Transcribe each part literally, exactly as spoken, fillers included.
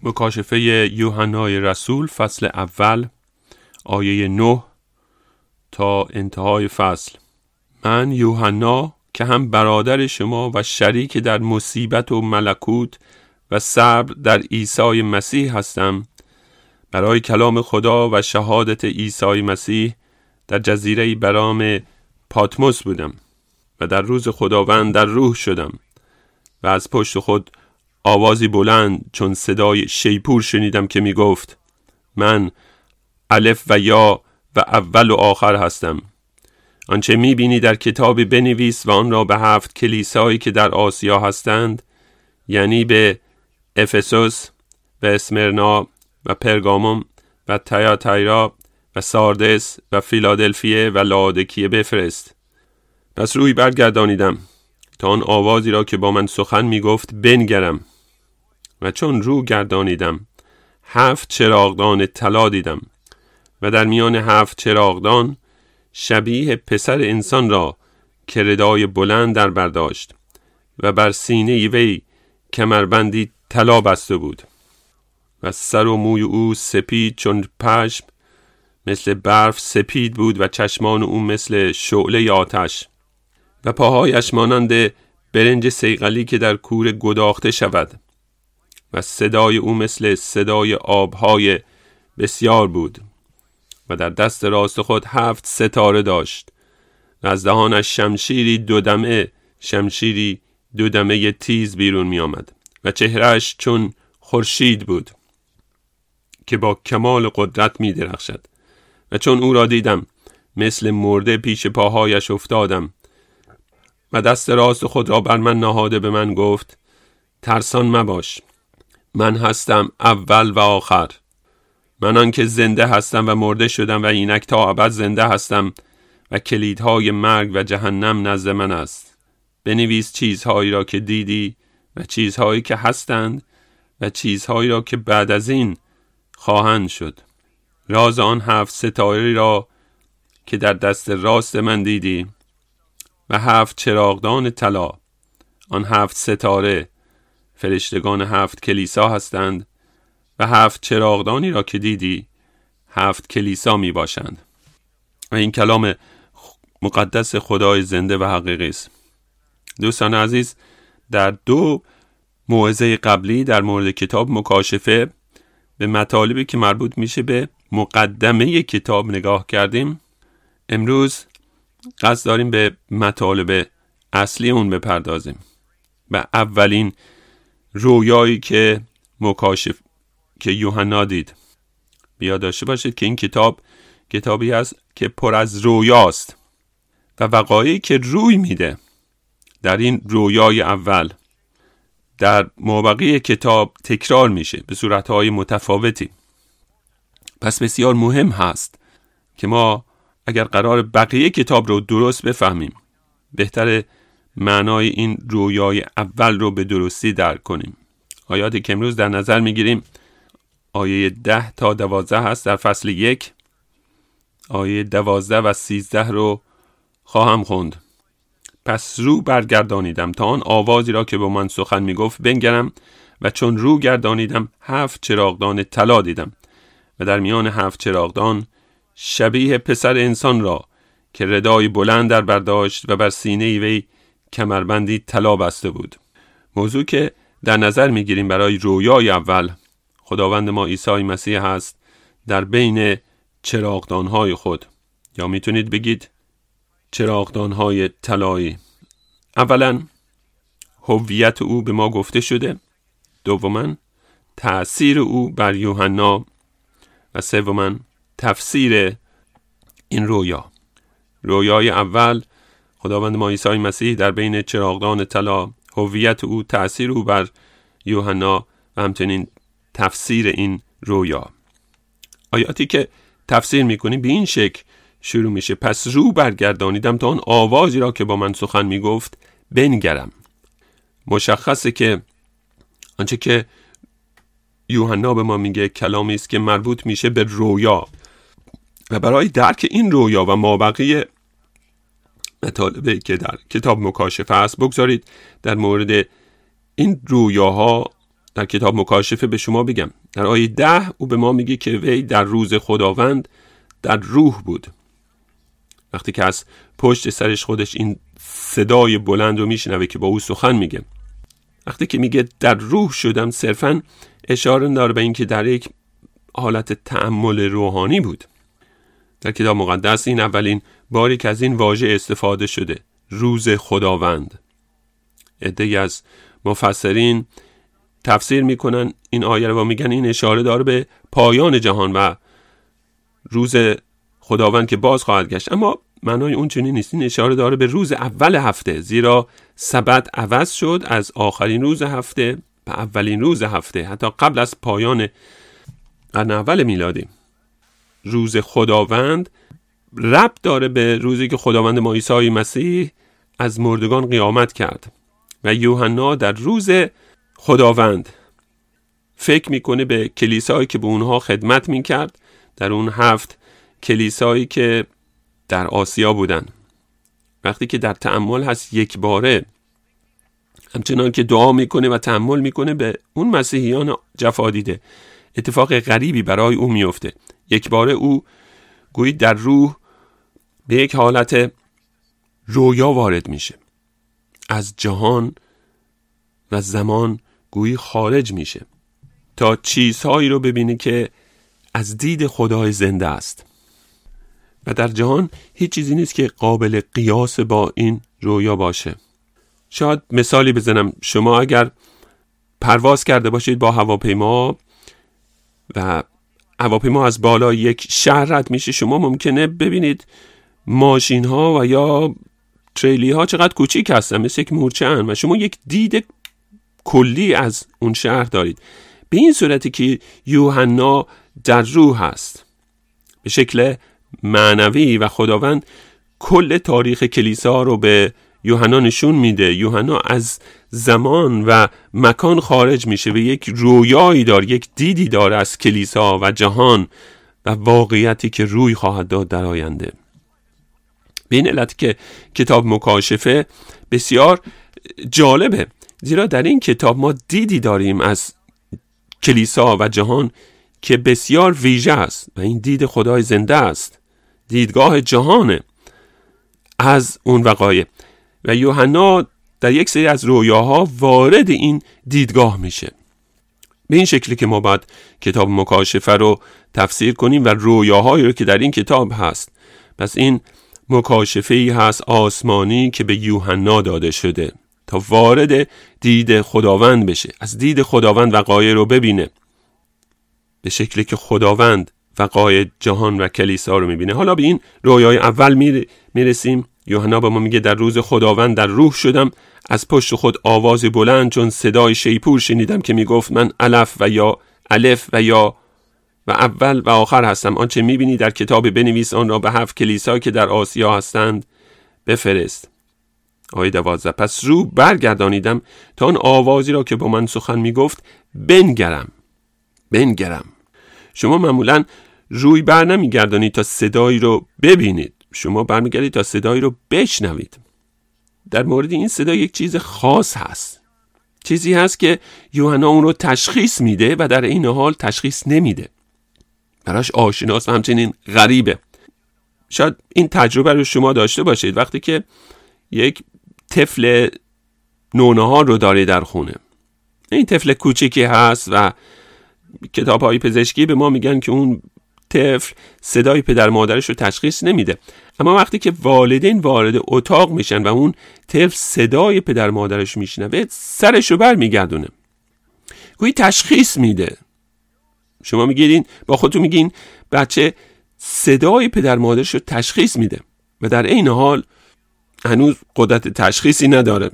مکاشفه یوحنای رسول فصل اول آیه نه تا انتهای فصل. من یوحنا که هم برادر شما و شریک در مصیبت و ملکوت و صبر در عیسی مسیح هستم، برای کلام خدا و شهادت عیسی مسیح در جزیره برام پاتموس بودم و در روز خداوند در روح شدم و از پشت خود آوازی بلند چون صدای شیپور شنیدم که می گفت من الف و یا و اول و آخر هستم. آنچه می بینی در کتابی بنویس و آن را به هفت کلیسایی که در آسیا هستند، یعنی به افسوس و اسمرنا و پرگاموم و تیاتیرا و ساردس و فیلادلفیه و لاودیکیه بفرست. پس روی برگردانیدم تا آن آوازی را که با من سخن می گفت بنگرم و چون رو گردانیدم هفت چراغدان طلا دیدم و در میان هفت چراغدان شبیه پسر انسان را که ردای بلند در برداشت و بر سینه وی کمربندی طلا بسته بود و سر و موی او سپید چون پشم مثل برف سپید بود و چشمان او مثل شعله آتش و پاهایش مانند برنج صیقلی که در کوره گداخته شود و صدای او مثل صدای آبهای بسیار بود و در دست راست خود هفت ستاره داشت و از دهانش شمشیری دودمه شمشیری دودمه تیز بیرون می آمد و چهرهش چون خورشید بود که با کمال قدرت می درخشد و چون او را دیدم مثل مرده پیش پاهایش افتادم و دست راست خود را بر من نهاده به من گفت ترسان مباش، من هستم اول و آخر، من آن که زنده هستم و مرده شدم و اینک تا ابد زنده هستم و کلیدهای مرگ و جهنم نزد من است. بنویس چیزهایی را که دیدی و چیزهایی که هستند و چیزهایی را که بعد از این خواهند شد. راز آن هفت ستاره را که در دست راست من دیدی و هفت چراغدان طلا، آن هفت ستاره فرشتگان هفت کلیسا هستند و هفت چراغدانی را که دیدی هفت کلیسا می باشند. و این کلام مقدس خدای زنده و حقیقی است. دوستان عزیز، در دو موعظه قبلی در مورد کتاب مکاشفه به مطالبی که مربوط میشه به مقدمه کتاب نگاه کردیم. امروز قصد داریم به مطالب اصلی اون بپردازیم و اولین رویایی که مکاشف که یوحنا دید. بیا داشته باشید که این کتاب کتابی است که پر از رویاست و وقایعی که روی میده در این رویای اول در مابقی کتاب تکرار میشه به صورتهای متفاوتی. پس بسیار مهم هست که ما اگر قرار بقیه کتاب رو درست بفهمیم، بهتر معنای این رویای اول رو به درستی درک کنیم. آیاتی که امروز در نظر میگیریم آیه ده تا دوازده هست در فصل یک. آیه دوازده و سیزده رو خواهم خوند. پس رو برگردانیدم تا آن آوازی را که با من سخن میگفت بنگرم و چون رو گردانیدم هفت چراغدان طلا دیدم و در میان هفت چراغدان شبیه پسر انسان را که ردای بلند در برداشت و بر سینه وی کمربندی طلا بسته بود. موضوع که در نظر میگیریم برای رویای اول خداوند ما عیسی مسیح هست در بین چراغدانهای خود، یا میتونید بگید چراغدانهای طلایی. اولا هویت او به ما گفته شده، دوما تأثیر او بر یوحنا و سوما تفسیر این رویا. رویای اول خداوند ما عیسی مسیح در بین چراغدان طلا، هویت او، تأثیر او بر یوحنا و همچنین تفسیر این رویا. آیاتی که تفسیر میکنیم به این شکل شروع میشه: پس رو برگردانیدم تا آن آوازی را که با من سخن میگفت بنگرم. مشخصه که آنچه که یوحنا به ما میگه کلامی است که مربوط میشه به رویا و برای درک این رویا و مابقی مطالبی که در کتاب مکاشفه است بگذارید در مورد این رویاها در کتاب مکاشفه به شما بگم. در آیه ده او به ما میگه که وی در روز خداوند در روح بود. وقتی که از پشت سرش خودش این صدای بلند رو میشنوه که با او سخن میگه، وقتی که میگه در روح شدم، صرفاً اشاره داره به این که در یک حالت تأمل روحانی بود. در کتاب مقدس این اولین باری که از این واژه استفاده شده، روز خداوند. عده‌ای از مفسرین تفسیر میکنن این آیه رو و میگن این اشاره داره به پایان جهان و روز خداوند که باز خواهد گشت. اما معنای اون چنین نیست. این اشاره داره به روز اول هفته، زیرا سبت عوض شد از آخرین روز هفته به اولین روز هفته، حتی قبل از پایان قرن اول میلادی. روز خداوند ربط داره به روزی که خداوند ما عیسی مسیح از مردگان قیامت کرد و یوحنا در روز خداوند فکر میکنه به کلیسایی که به اونها خدمت میکرد، در اون هفت کلیسایی که در آسیا بودن. وقتی که در تأمل هست یک باره، همچنان که دعا میکنه و تأمل میکنه به اون مسیحیان جفا دیده، اتفاق غریبی برای او میفته. یک باره او گویی در روح به یک حالت رویا وارد میشه، از جهان و زمان گویی خارج میشه تا چیزهایی رو ببینه که از دید خدای زنده است و در جهان هیچ چیزی نیست که قابل قیاس با این رویا باشه. شاید مثالی بزنم، شما اگر پرواز کرده باشید با هواپیما و هواپیما از بالا یک شهر رد میشه، شما ممکنه ببینید ماشین ها و یا تریلی ها چقدر کوچیک هستن، مثل یک مورچه ان، و شما یک دید کلی از اون شهر دارید. به این صورتی که یوحنا در روح هست به شکل معنوی و خداوند کل تاریخ کلیسا رو به یوحنا نشون میده. یوحنا از زمان و مکان خارج میشه و یک رویایی داره، یک دیدی داره از کلیسا و جهان و واقعیتی که روی خواهد داد در آینده. به این علت که کتاب مکاشفه بسیار جالبه، زیرا در این کتاب ما دیدی داریم از کلیسا و جهان که بسیار ویژه است و این دید خدای زنده است، دیدگاه جهانه از اون وقایع. و یوحنا در یک سری از رویاها وارد این دیدگاه میشه. به این شکلی که ما باید کتاب مکاشفه رو تفسیر کنیم و رویاهایی رو که در این کتاب هست. پس این مکاشفه‌ای هست آسمانی که به یوحنا داده شده تا وارد دید خداوند بشه، از دید خداوند وقایع رو ببینه به شکلی که خداوند وقایع جهان و کلیسا رو میبینه. حالا به این رویای اول میرسیم. یوحنا به ما میگه در روز خداوند در روح شدم، از پشت خود آواز بلند چون صدای شیپور شنیدم که میگفت من الف و یا الف و یا و اول و آخر هستم. آنچه میبینی در کتاب بنویس، آن را به هفت کلیسا که در آسیا هستند بفرست. آیه دوازده. پس رو برگردانیدم تا آن آوازی را که با من سخن میگفت بنگرم. بنگرم. شما معمولا روی بر نمیگردانید تا صدایی رو ببینید، شما برمیگردید تا صدایی رو بشنوید. در مورد این صدا یک چیز خاص هست، چیزی هست که یوحنا اون رو تشخیص میده و در این حال تشخیص نمیده، براش آشناست و همچنین غریبه. شاید این تجربه رو شما داشته باشید وقتی که یک طفل نونهار رو داره در خونه. این طفل کوچیکی هست و کتاب‌های پزشکی به ما میگن که اون طفل صدای پدر مادرش رو تشخیص نمیده، اما وقتی که والدین وارد اتاق میشن و اون طفل صدای پدر مادرش میشنوه، سرش رو بر میگردونه، گویی تشخیص میده. شما میگین با خودتون میگین بچه صدای پدر مادرش رو تشخیص میده و در این حال هنوز قدرت تشخیصی نداره.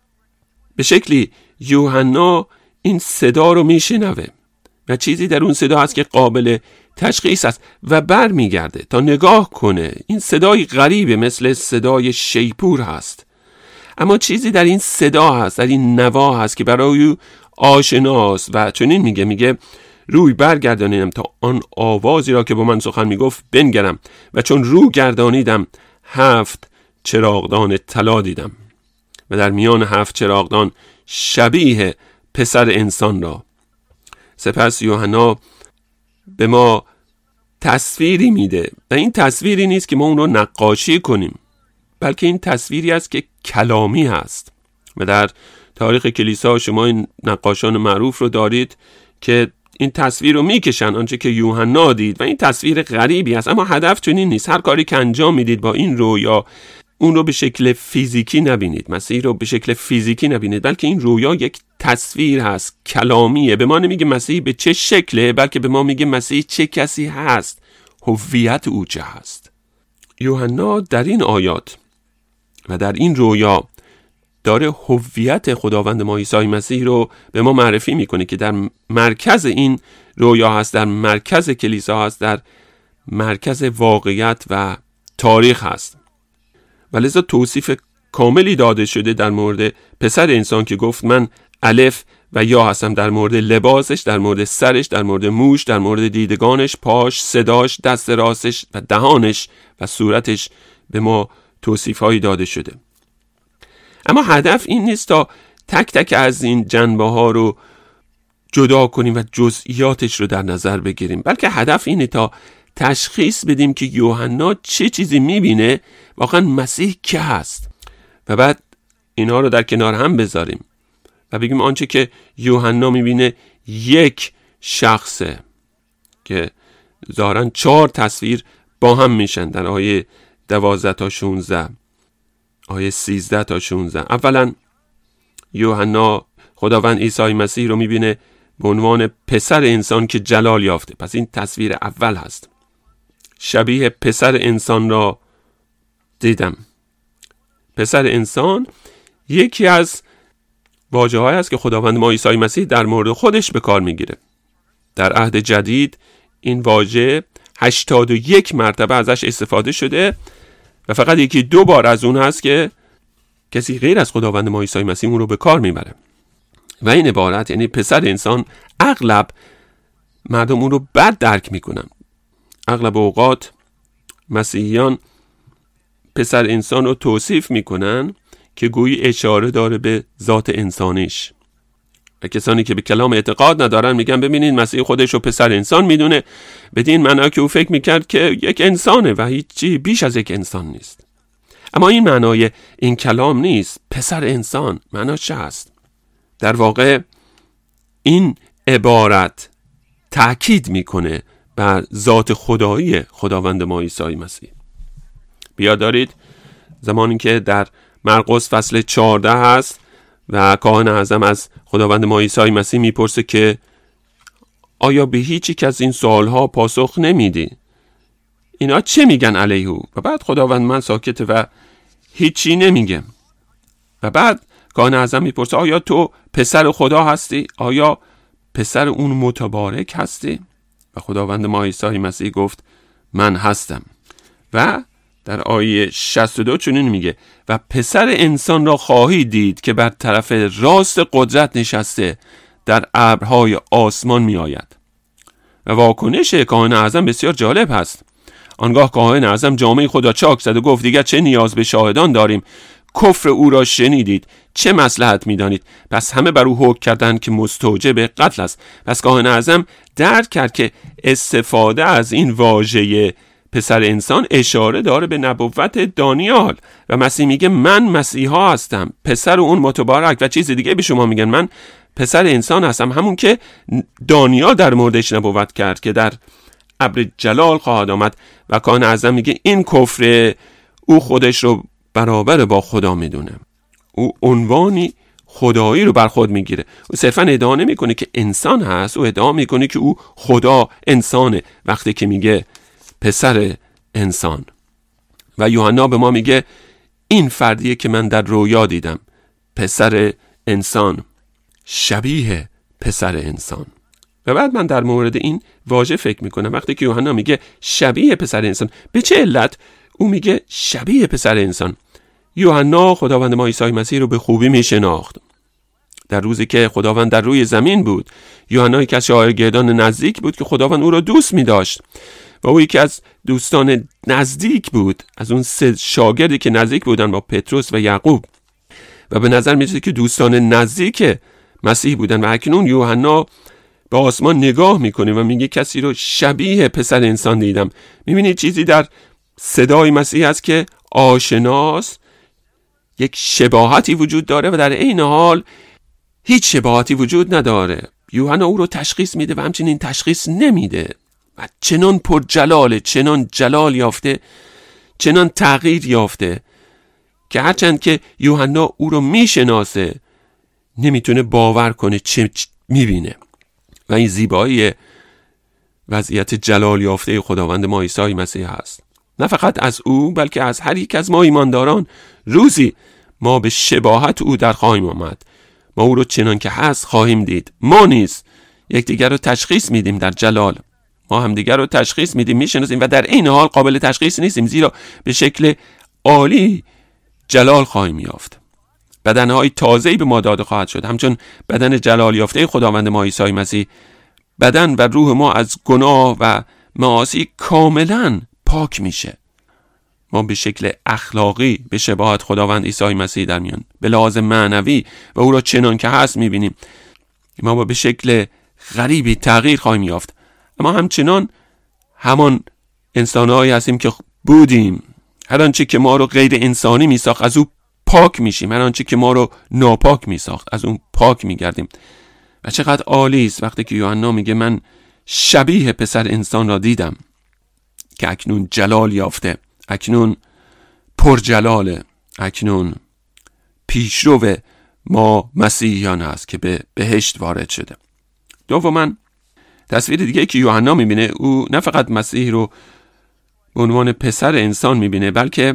به شکلی یوحنا این صدا رو میشنوه و چیزی در اون صدا هست که قابل تشخیص است و بر میگرده تا نگاه کنه. این صدای غریبه، مثل صدای شیپور هست، اما چیزی در این صدا هست، در این نوا هست که برای او آشناست و چنین میگه میگه روی برگردانیدم تا آن آوازی را که با من سخن میگفت بنگرم و چون رو گردانیدم هفت چراغدان طلا دیدم و در میان هفت چراغدان شبیه پسر انسان را سپس یوحنا به ما تصویری میده و این تصویری نیست که ما اون رو نقاشی کنیم، بلکه این تصویری است که کلامی هست. و در تاریخ کلیسا شما این نقاشان معروف رو دارید که این تصویر رو میکشن آنچه که یوحنا دید و این تصویر غریبی است، اما هدف چنین نیست. هر کاری که انجام میدید با این رویا اون رو به شکل فیزیکی نبینید، مسیح رو به شکل فیزیکی نبینید، بلکه این رویا یک تصویر هست، کلامیه. به ما نمیگه مسیح به چه شکله، بلکه به ما میگه مسیح چه کسی هست، هویت او چه هست. یوحنا در این آیات و در این رویا داره هویت خداوند ما عیسی مسیح رو به ما معرفی میکنه که در مرکز این رویا هست، در مرکز کلیسا هست، در مرکز واقعیت و تاریخ هست. و لذا توصیف کاملی داده شده در مورد پسر انسان که گفت من الف و یا هستم، در مورد لباسش، در مورد سرش، در مورد موش، در مورد دیدگانش، پاش، صداش، دست راستش و دهانش و صورتش به ما توصیف هایی داده شده. اما هدف این نیست تا تک تک از این جنبه ها رو جدا کنیم و جزئیاتش رو در نظر بگیریم، بلکه هدف اینه تا تشخیص بدیم که یوحنا چه چیزی میبینه، واقعا مسیح که هست، و بعد اینا رو در کنار هم بذاریم و بگیم آنچه که یوحنا میبینه یک شخصه که ظاهراً چهار تصویر با هم میشن در آیه دوازده تا شونزده، آیه سیزده تا شونزده. اولا یوحنا خداوند عیسی مسیح رو میبینه به عنوان پسر انسان که جلال یافته. پس این تصویر اول هست. شبیه پسر انسان را دیدم. پسر انسان یکی از واژه های است که خداوند ما عیسی مسیح در مورد خودش به کار میگیره. در عهد جدید این واژه هشتاد و یک مرتبه ازش استفاده شده و فقط یکی دو بار از اون هست که کسی غیر از خداوند ما عیسی مسیح اون رو به کار میبره. و این عبارت یعنی پسر انسان، اغلب مردم اون رو بد درک میکنن. اغلب اوقات مسیحیان پسر انسان رو توصیف میکنن که گویی اشاره داره به ذات انسانیش، و کسانی که به کلام اعتقاد ندارن میگن ببینید مسیح خودش رو پسر انسان میدونه، بدین معنا که او فکر میکرد که یک انسانه و هیچی بیش از یک انسان نیست. اما این معنای این کلام نیست. پسر انسان معناش چه است؟ در واقع این عبارت تأکید میکنه بر ذات خدایی خداوند ما عیسی مسیح. بیا دارید زمانی که در مرقس فصل چهارده هست و کاهن اعظم از خداوند ما عیسی مسیح میپرسه که آیا به هیچ یک از این سوالها پاسخ نمیدی؟ اینا چه میگن علیه او؟ و بعد خداوند من ساکته و هیچی نمیگه. و بعد کاهن اعظم میپرسه آیا تو پسر خدا هستی؟ آیا پسر اون متبارک هستی؟ و خداوند ما عیسی مسیح گفت من هستم. و در آیه شصت و دو چنین میگه و پسر انسان را خواهی دید که بر طرف راست قدرت نشسته در ابرهای آسمان می آید. و واکنش کاهن اعظم بسیار جالب هست. آنگاه کاهن اعظم جامه خود را چاک زد و گفت دیگر چه نیاز به شاهدان داریم؟ کفر او را شنیدید، چه مصلحت می دانید؟ پس همه بر او حکم کردند که مستوجب قتل است. پس کاهن اعظم درک کرد که استفاده از این واژه پسر انسان اشاره داره به نبوت دانیال و مسیح میگه من مسیحا هستم، پسر اون متبارک، و چیز دیگه به شما میگن من پسر انسان هستم، همون که دانیال در موردش نبوت کرد که در ابر جلال خواهد آمد. و کاهن اعظم میگه این کفر او خودش رو برابر با خدا میدونه، او عنوانی خدایی رو بر خود میگیره. او صرفا ادعا نمیکنه که انسان هست، او ادعا میکنه که او خدا انسانه وقتی که میگه پسر انسان. و یوحنا به ما میگه این فردیه که من در رویا دیدم، پسر انسان، شبیه پسر انسان. و بعد من در مورد این واژه فکر میکنم. وقتی که یوحنا میگه شبیه پسر انسان، به چه علت او میگه شبیه پسر انسان؟ یوحنا خداوند ما عیسی مسیح رو به خوبی میشناخت. در روزی که خداوند در روی زمین بود، یوحنا یکی از شاگردان نزدیک بود که خداوند او رو دوست می‌داشت و او یکی از دوستان نزدیک بود، از اون سه شاگردی که نزدیک بودن با پتروس و یعقوب، و به نظر می‌رسید که دوستان نزدیک مسیح بودن. و اکنون یوحنا به آسمان نگاه میکنه و میگه کسی رو شبیه پسر انسان دیدم. میبینید چیزی در صدای مسیح هست که آشناست، یک شباهتی وجود داره و در این حال هیچ شباهتی وجود نداره. یوحنا او رو تشخیص میده و همچنین تشخیص نمیده و چنان پر جلاله، چنان جلال یافته، چنان تغییر یافته که هرچند که یوحنا او رو میشناسه نمیتونه باور کنه چه میبینه. و این زیبایی وضعیت جلال یافته خداوند ما عیسی مسیح هست. نه فقط از او بلکه از هر یک از ما ایمانداران روزی ما به شباهت او در خواهیم آمد. ما او رو چنان که هست خواهیم دید. ما نیز یکدیگر رو تشخیص میدیم در جلال، ما همدیگر رو تشخیص میدیم، میشناسیم و در این حال قابل تشخیص نیستیم، زیرا به شکل عالی جلال خواهیم یافت. بدنهای تازه‌ای به ما داده خواهد شد، همچون بدن جلال یافته خداوند ما عیسی مسیح. بدن و روح ما از گناه و معاصی کاملا پاک میشه. ما به شکل اخلاقی به شباهت خداوند عیسی مسیح در میان، به لحاظ معنوی و او را چنان که هست میبینیم. ما با به شکل غریبی تغییر خواهیم یافت. اما همچنان همان انسانهایی هستیم که بودیم. هر آنچه که ما رو غیر انسانی میساخت از او پاک میشیم، هر آنچه که ما رو ناپاک میساخت از اون پاک میگردیم. و چقدر عالی است وقتی که یوحنا میگه من شبیه پسر انسان را دیدم که اکنون جلال یافته، اکنون پر جلاله، اکنون پیشرو ما مسیحیان هست که به بهشت وارد شده. دوما تصویر دیگه که یوحنا میبینه، او نه فقط مسیح رو به عنوان پسر انسان میبینه بلکه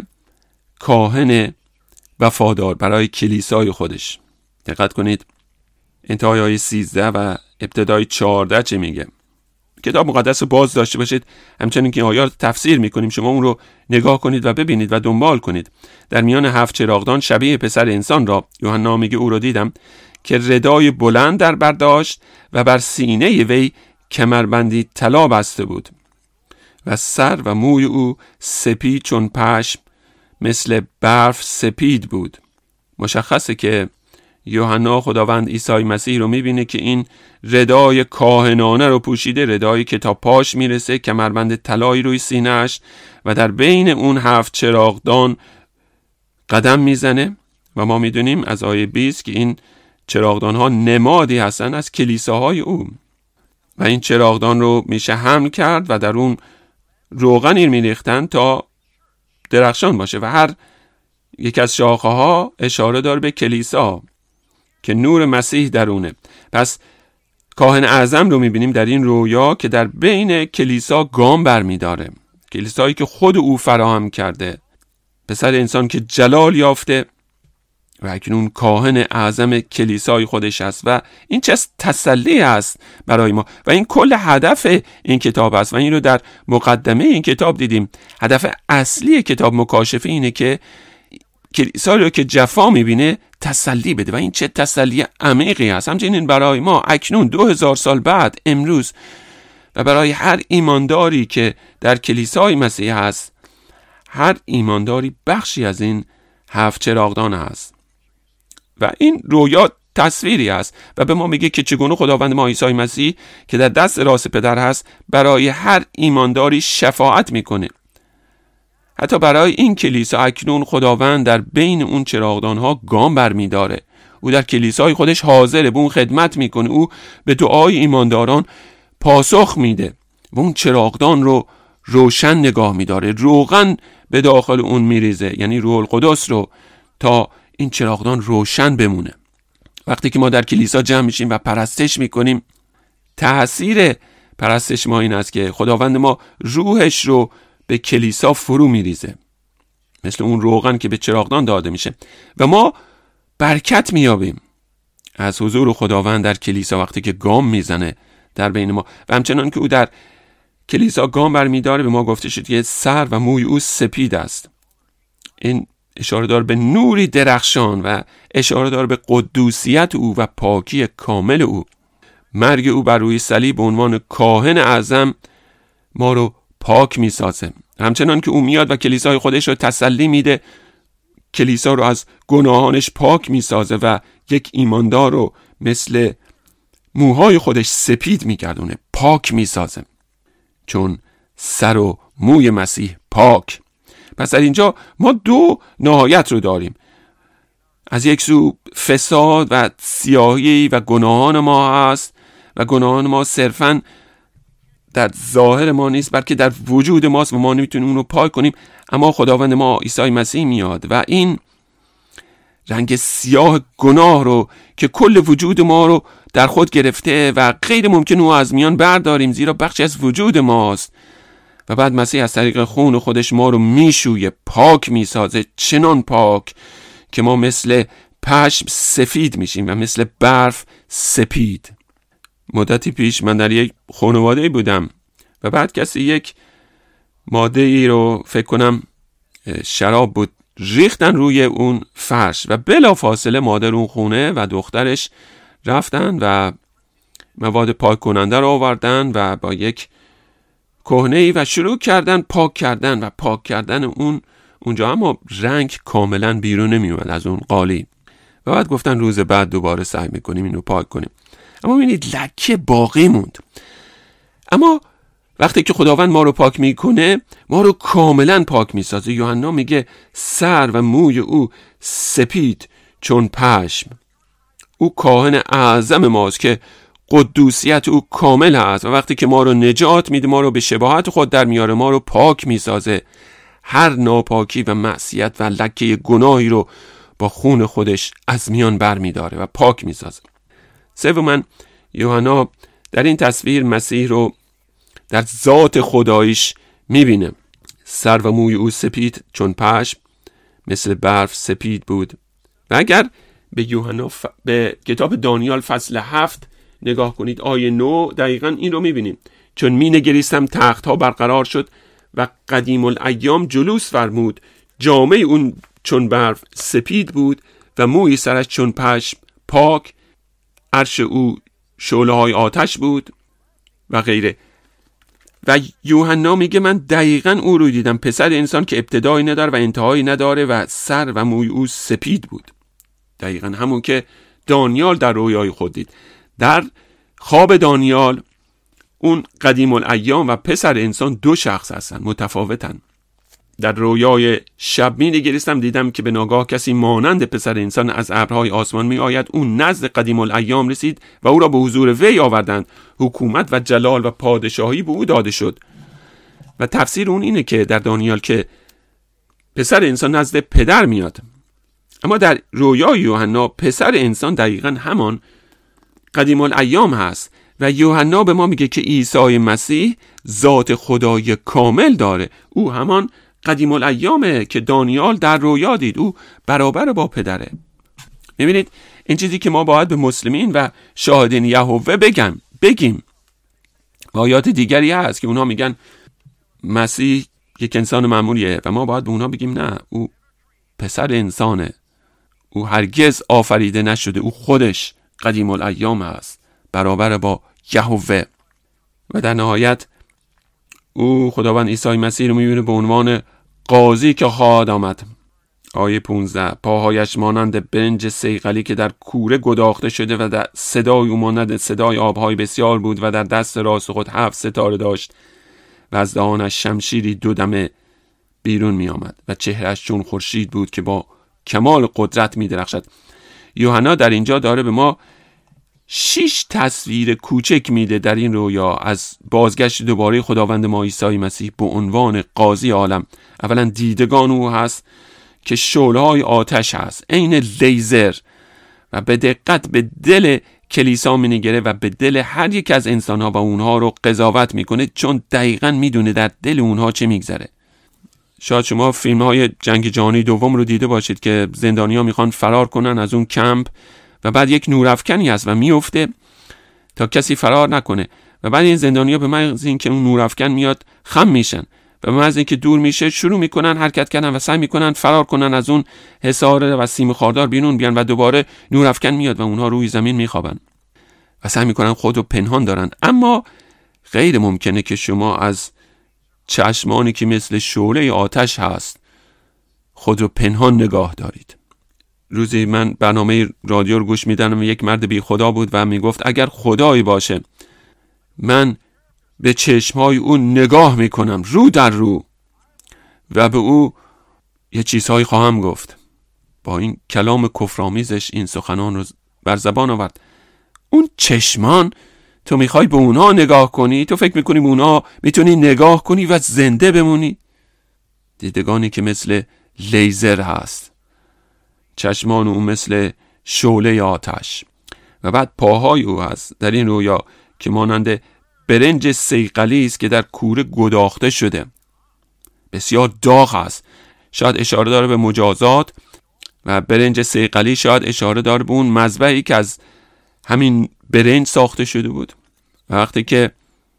کاهن وفادار برای کلیسای خودش. دقت کنید انتهای آیه سیزده و ابتدای چهارده چه میگه. کتاب مقدس رو باز داشته باشید، همچنین که آیات تفسیر میکنیم شما اون رو نگاه کنید و ببینید و دنبال کنید. در میان هفت چراغدان شبیه پسر انسان را، یوحنا میگه او رو دیدم که ردای بلند در برداشت و بر سینه وی کمربندی طلا بسته بود و سر و موی او سپید چون پشم مثل برف سپید بود. مشخصه که یوحنا خداوند عیسی مسیح رو میبینه که این ردای کاهنانه رو پوشیده، ردایی که تا پاش میرسه، کمربند طلایی روی سینه‌اش و در بین اون هفت چراغدان قدم میزنه. و ما میدونیم از آیه بیست که این چراغدان ها نمادی هستن از کلیساهای او و این چراغدان رو میشه حمل کرد و در اون روغنی میریختن تا درخشان باشه و هر یک از شاخه ها اشاره داره به کلیسا که نور مسیح درونه. پس کاهن اعظم رو میبینیم در این رویا که در بین کلیسا گام برمیداره، کلیسایی که خود او فراهم کرده، پسر انسان که جلال یافته و اکنون کاهن اعظم کلیسای خودش است. و این چه تسلی است برای ما و این کل هدف این کتاب است و این رو در مقدمه این کتاب دیدیم. هدف اصلی کتاب مکاشفه اینه که کلیسا رو که جفا میبینه تسلی بده و این چه تسلی عمیقی است. همچنین برای ما اکنون دو هزار سال بعد امروز و برای هر ایمانداری که در کلیسای مسیح هست، هر ایمانداری بخشی از این هفت چراغدان هست و این رویا تصویری است و به ما میگه که چگونه خداوند ما عیسی مسیح که در دست راست پدر هست برای هر ایمانداری شفاعت میکنه. حتی برای این کلیسا اکنون خداوند در بین اون چراغدان ها گام برمیداره. او در کلیسای خودش حاضره، به اون خدمت میکنه، او به دعای ایمانداران پاسخ میده و اون چراغدان رو روشن نگاه میداره، روغن به داخل اون میریزه، یعنی روح القدس رو، تا این چراغدان روشن بمونه. وقتی که ما در کلیسا جمع میشیم و پرستش میکنیم، تأثیر پرستش ما این است که خداوند ما روحش رو به کلیسا فرو میریزه، مثل اون روغن که به چراغدان داده میشه و ما برکت میابیم از حضور خداوند در کلیسا وقتی که گام میزنه در بین ما. و همچنان که او در کلیسا گام برمیداره، به ما گفته شد که سر و موی او سپید است. این اشاره داره به نوری درخشان و اشاره داره به قدوسیت او و پاکی کامل او. مرگ او بر روی صلیب به عنوان کاهن اعظم ما رو پاک میسازه. همچنان که او میاد و کلیسای خودش رو تسلی میده، کلیسا رو از گناهانش پاک میسازه و یک ایماندار رو مثل موهای خودش سپید میگردونه، پاک میسازه، چون سر و موی مسیح پاک. پس در اینجا ما دو نهایت رو داریم. از یک سو فساد و سیاهی و گناهان ما هست و گناهان ما صرفاً در ظاهر ما نیست بلکه در وجود ماست و ما نمیتونیم اون رو پاک کنیم. اما خداوند ما عیسی مسیح میاد و این رنگ سیاه گناه رو که کل وجود ما رو در خود گرفته و غیر ممکن او از میان برداریم، زیرا بخشی از وجود ماست، و بعد مسیح از طریق خون خودش ما رو میشویه، پاک میسازه، چنان پاک که ما مثل پشم سفید میشیم و مثل برف سپید. مدتی پیش من در یک خانواده بودم و بعد کسی یک ماده ای رو فکر کنم شراب بود ریختن روی اون فرش و بلا فاصله مادر اون خونه و دخترش رفتن و مواد پاک کننده رو آوردن و با یک کهنه‌ای و شروع کردن پاک کردن و پاک کردن اون اونجا، اما رنگ کاملا بیرون نمی اومد از اون قالی. و بعد گفتن روز بعد دوباره سعی میکنیم اینو پاک کنیم، اما ببینید لکه باقی موند. اما وقتی که خداوند ما رو پاک میکنه ما رو کاملا پاک میسازه. یوحنا میگه سر و موی او سپید چون پشم. او کاهن اعظم ماست که قدوسیت او کامل هست و وقتی که ما رو نجات میده ما رو به شباهت خود در میاره، ما رو پاک میسازه، هر ناپاکی و معصیت و لکه گناهی رو با خون خودش از میان بر میداره و پاک میسازه. سوماً یوحنا در این تصویر مسیح رو در ذات خداییش میبینه. سر و موی او سپید چون پشم، مثل برف سپید بود. و اگر به یوحنا ف... به کتاب دانیال فصل هفت نگاه کنید، آیه نو، دقیقاً این رو میبینیم. چون می نگریستم تخت ها برقرار شد و قدیم الایام جلوس فرمود، جامه اون چون برف سپید بود و موی سرش چون پشم پاک، عرش او شعله های آتش بود و غیره. و یوحنا میگه من دقیقاً او رو دیدم، پسر انسان که ابتدایی نداره و انتهایی نداره و سر و موی او سپید بود. دقیقاً همون که دانیال در رویای خود دید. در خواب دانیال اون قدیم الایام و پسر انسان دو شخص هستن، متفاوتن. در رویای شب می نگریستم دیدم که به ناگاه کسی مانند پسر انسان از ابرهای آسمان می آید. اون نزد قدیم الایام رسید و او را به حضور وی آوردند. حکومت و جلال و پادشاهی به او داده شد. و تفسیر اون اینه که در دانیال که پسر انسان نزد پدر میاد، اما در رویای یوحنا پسر انسان دقیقاً همان قدیم الایام هست و یوحنا به ما میگه که عیسی مسیح ذات خدای کامل داره. او همان قدیم الایامه که دانیال در رویا دید. او برابر با پدره. میبینید این چیزی که ما باید به مسلمین و شاهدین یهوه بگم بگیم. آیات دیگری هست که اونها میگن مسیح یک انسان معمولیه و ما باید به اونها بگیم نه، او پسر انسانه، او هرگز آفریده نشده، او خودش قدیم الایام هست، برابر با یهوه. و در نهایت او خداوند عیسی مسیح رو میبینه به عنوان قاضی که خواهد آمد. آیه پانزده، پاهایش مانند برنج صیقلی که در کوره گداخته شده و در صدای او مانند صدای آبهای بسیار بود و در دست راست خود هفت ستاره داشت و از دهانش شمشیری دو دمه بیرون می آمد و چهرهش چون خورشید بود که با کمال قدرت می درخشد. یوحنا در اینجا داره به ما شش تصویر کوچک میده در این رویا از بازگشت دوباره خداوند ما عیسی مسیح به عنوان قاضی عالم. اولا دیدگان او هست که شعله‌های آتش هست، عین لیزر، و به دقت به دل کلیسا مینگره و به دل هر یک از انسان‌ها و اونها رو قضاوت میکنه، چون دقیقاً میدونه در دل اونها چه میگذره. شاید شما فیلم‌های جنگ جهانی دوم رو دیده باشید که زندانی‌ها میخوان فرار کنن از اون کمپ و بعد یک نورافکنی هست و میفته تا کسی فرار نکنه و بعد این زندانی‌ها به محض اینکه اون نورافکن میاد خم میشن و به محض اینکه دور میشه شروع میکنن حرکت کردن و سعی میکنن فرار کنن از اون حصار و سیم خاردار بیرون بیان و دوباره نورافکن میاد و اونها روی زمین میخوابن و سعی میکنن خود رو پنهان دارن. اما غیر ممکنه که شما از چشمانی که مثل شعله آتش هست خود رو پنهان نگاه دارید. روزی من برنامه رادیو رو گوش میدم و یک مرد بی خدا بود و میگفت اگر خدایی باشه من به چشمهای او نگاه میکنم رو در رو و به او یه چیزهایی خواهم گفت. با این کلام کفرآمیزش این سخنان رو بر زبان آورد. اون چشمان تو میخوای به اونها نگاه کنی؟ تو فکر میکنی به اونها میتونی نگاه کنی و زنده بمونی؟ دیدگانی که مثل لیزر هست، چشمان او مثل شعله آتش. و بعد پاهای او هست در این رویا که مانند برنج صیقلی است که در کوره گداخته شده، بسیار داغ است. شاید اشاره داره به مجازات و برنج صیقلی شاید اشاره داره به اون مذبحی که از همین برنج ساخته شده بود. و وقتی که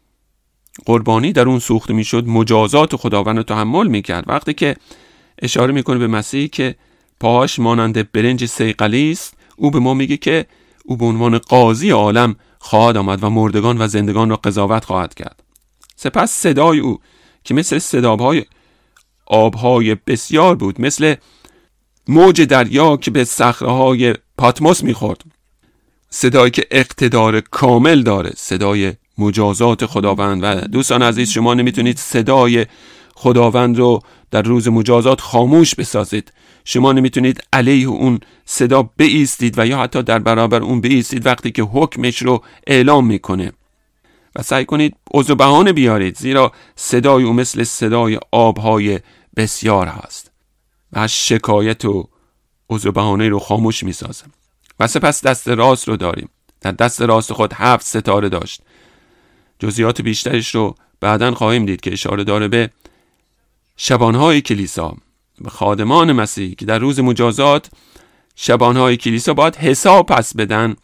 قربانی در اون سوخته میشد مجازات خداوند رو تحمل میکرد. وقتی که اشاره میکنه به مسیحی که پاهاش مانند برنج صیقلی است، او به ما میگه که او به عنوان قاضی عالم خواهد آمد و مردگان و زندگان را قضاوت خواهد کرد. سپس صدای او که مثل صداهای آبهای بسیار بود، مثل موج دریا که به صخره‌های پاتموس میخورد، صدایی که اقتدار کامل داره، صدای مجازات خداوند. و دوستان عزیز، شما نمیتونید صدای خداوند رو در روز مجازات خاموش بسازید. شما نمیتونید علیه اون صدا بایستید و یا حتی در برابر اون بایستید وقتی که حکمش رو اعلام میکنه و سعی کنید عذر و بهانه بیارید، زیرا صدای او مثل صدای آبهای بسیار هست و از شکایت و عذر و بهانه رو خاموش میسازه. و سپس دست راست رو داریم. در دست راست خود هفت ستاره داشت. جزئیات بیشترش رو بعداً خواهیم دید که اشاره داره به شبانهای کلیسا، به خادمان مسیح که در روز مجازات شبانهای کلیسا باید حساب پس بدن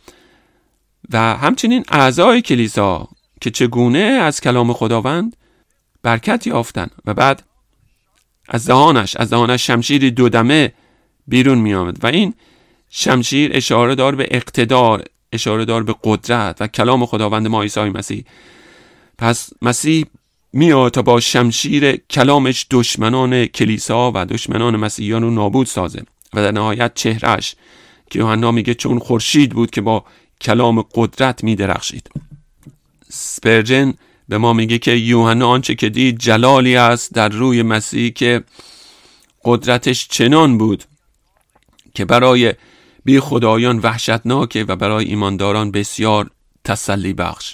و همچنین اعضای کلیسا که چگونه از کلام خداوند برکت یافتن. و بعد از دهانش از دهانش شمشیر دودمه بیرون می آمد و این شمشیر اشاره دار به اقتدار، اشاره دار به قدرت و کلام خداوند ما عیسی مسیح. پس مسیح میاد تا با شمشیر کلامش دشمنان کلیسا و دشمنان مسیحیان رو نابود سازه. و در نهایت چهرهش که یوحنا میگه چون خورشید بود که با کلام قدرت میدرخشید. سپرجن به ما میگه که یوحنا آنچه که دید جلالی است در روی مسیح که قدرتش چنان بود که برای بی خدایان وحشتناکه و برای ایمانداران بسیار تسلی بخش.